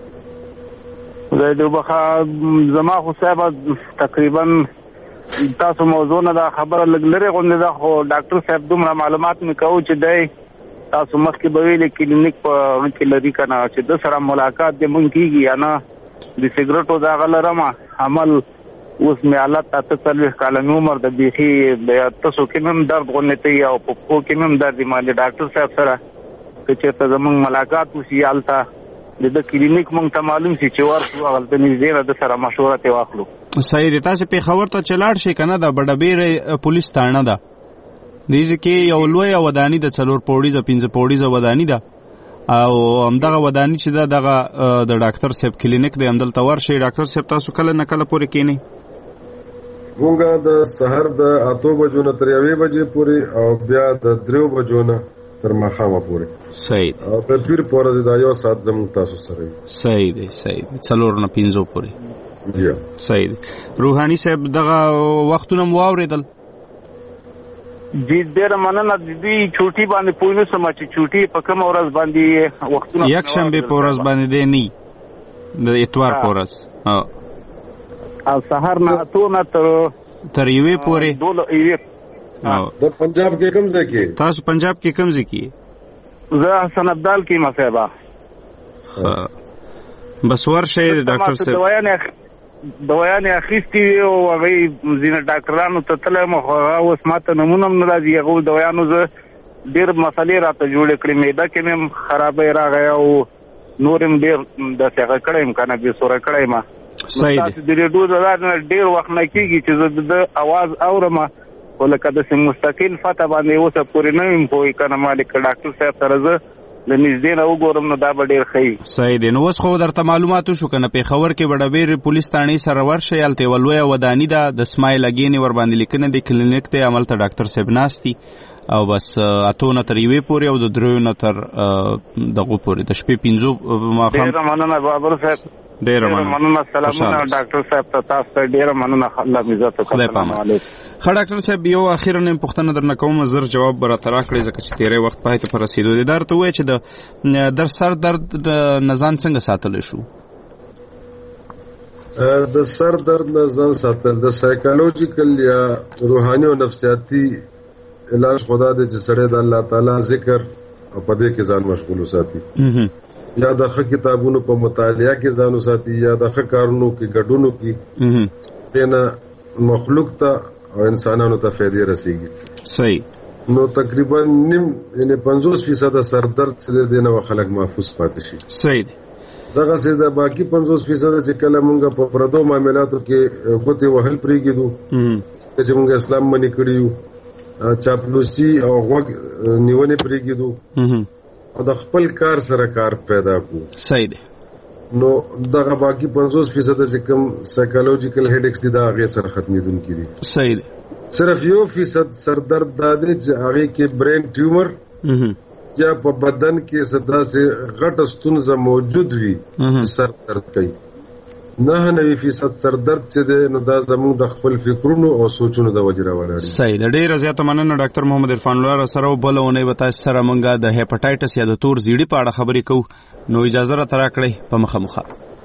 زه د بخا زما خو صاحب تقریبا تاسو موضوع نه دا خبره لګ لري غونډه دا خو ډاکټر صاحب دومره معلومات مې کوو چې دی تاسو مخکې به ویلې کلینیک په کې لري کنه چې د سره ملاقات دې مونږ کیږي یا نه د سیګریټو دا غلرم عمل اوس مې حالت ته څلوېښت کاله عمر د بیخي تاسو کې هم درد غونډه ته او په خو کې هم درد مالي ډاکټر صاحب سره چې چېرته زمونږ ملاقات وشي هلته د د کلینیک مونږ ته معلوم شي چې ورکو هغلته نږدې نه د سره مشوره ترې واخلو. صحیح دی. تاسې پېښور ته چې لاړ شئ که نه دا بډبېرې پولیس تاڼه ده، دې کې یو لویه وداني ده، څلور پوړیزه پنځه پوړیزه وداني ده او همدغه وداني چې ده دغه د ډاکټر صاحب کلینیک دی، همدلته ورشئ. ډاکټر صاحب تاسو کله نه کله پورې کښېنئ؟ مونږ د سهار د اتو بجو نه تر یوې بجې پورې او بیا د دریو بجو نه تر ماښامه پورې. صحیح. او د پیر په ورځ دا یو ساعت زموږ تاسو سره وي. صحیح دی. صحیح دی. څلور نه پنځو پورې. جی صحیح دی. روحانی صاحب دغه وختونه مو واورېدل؟ جی ډېره مننه. د دې چوټي باندې پوه نه سم چې چوټي په کومه ورځ باندې وختونه یک شنبه په ورځ باندې دی نه د اتوار په ورځ او سهار نه اتو نه تر تر یوې پورې دول یوې. د پنجاب کې کوم ځای کې تاسو پنجاب کې کوم ځای کې؟ زه حسن ابدال کې مصیبه. بس ورشئ ډاکټر صاحب دوايانې دوايانې اخیستې وي او هغوی ځینې ډاکټرانو ته تللی م خو هغه اوس ما ته نمونه هم نه راځي. هغو دوايانو زه ډېر مسلې راته جوړې کړې، معده کې مې هم خرابی راغی او نور هم ډېر داسې هغه کړی یم که نه بېسوره کړی یم. صحیح دی. تاسو د ریډیو د لارې نه ډېر وخت نه کېږي چې زه د اواز اورم خو لکه داسې مستقل فتح باندې اوسه پورې نه یم پوهې که نه ما لکه ډاکټر صاحب سره زه د نږدې نه وګورم نو دا به ډېر ښه وي. صحیح دی. نو اوس خو درته معلومات وشو که نه پېښور کې به ډبېر پولیس تاڼې سره ورشئ، هلته یوه لویه وداني ده، د سمایل اګینې ورباندې لیکنه دی، کلینیک دی، هملته ډاکټر صاحب ناست دي او بس اتو نه تر یوې پورې او د دریو نه تر دغو پورې د شپې پنځو ماښام. ډېره مننه بابر صاحب. ډېره مننه. سلامونه ډاکټر صاحب ته تاسو ته ډېره مننه. الله مې عزت وکړي. خدای پامان. ښه ډاکټر صاحب یو اخیرا نیم پوښتنه درنه کوم، زر جواب به راته راکړئ ځکه چې تېری وخت پای ته په رسېدو دی. دا راته ووایه چې د در سر درد نه ځان څنګه ساتلی شو؟ د سر درد نه ځان ساتل د سایکالوجیکل یا روحاني او نفسیاتي علاج خدا دې چې سړی د الله تعالی ذکر او په دې کې ځان مشغول وساتي، یا د ښه کتابونو په مطالعه کې ځان وساتي، یا د ښه کارونو کې ګډونو کې نه مخلوق ته او انسانانو ته فایدې رسېږي. صحیح. نو تقریبا نیم یعنی پنځوس فیصده سر درد چې دی نه خلک محفوظ پاتې شي. صحیح دی. دغسې د باقي پنځوس فیصده چې کله مونږ په پردو معاملاتو کې ګوتې وهل پرېږدو چې مونږ اسلام منې کړي یو، چاپلوسي او غوږ نیونې پرېږدو او د خپل کار سره کار پیدا کړو. صحیح دی. نو دغه باقي پنځوس فیصده چې کوم سایکالوجیکل هیډیکس دي دا هغې سره ختمېدونکي دي. صحیح دی. صرف یو فیصد سردرد دا دی چې هغې کې برین ټیومر یا په بدن کې څه داسې غټه ستونزه موجود وي سر درد کوي. نه نوي فیصد سردرد چې دی نو دا زموږ د خپل فکرونو او سوچونو د وجې راولاړ دي. صحیح ده. ډېره زیاته مننه ډاکټر محمد عرفان الله سره. بله اونۍ به تاسو سره موږ د هیپاټایټس یا د تور زیړي په اړه خبرې کوو، نو اجازه راته راکړئ په مخه مخه.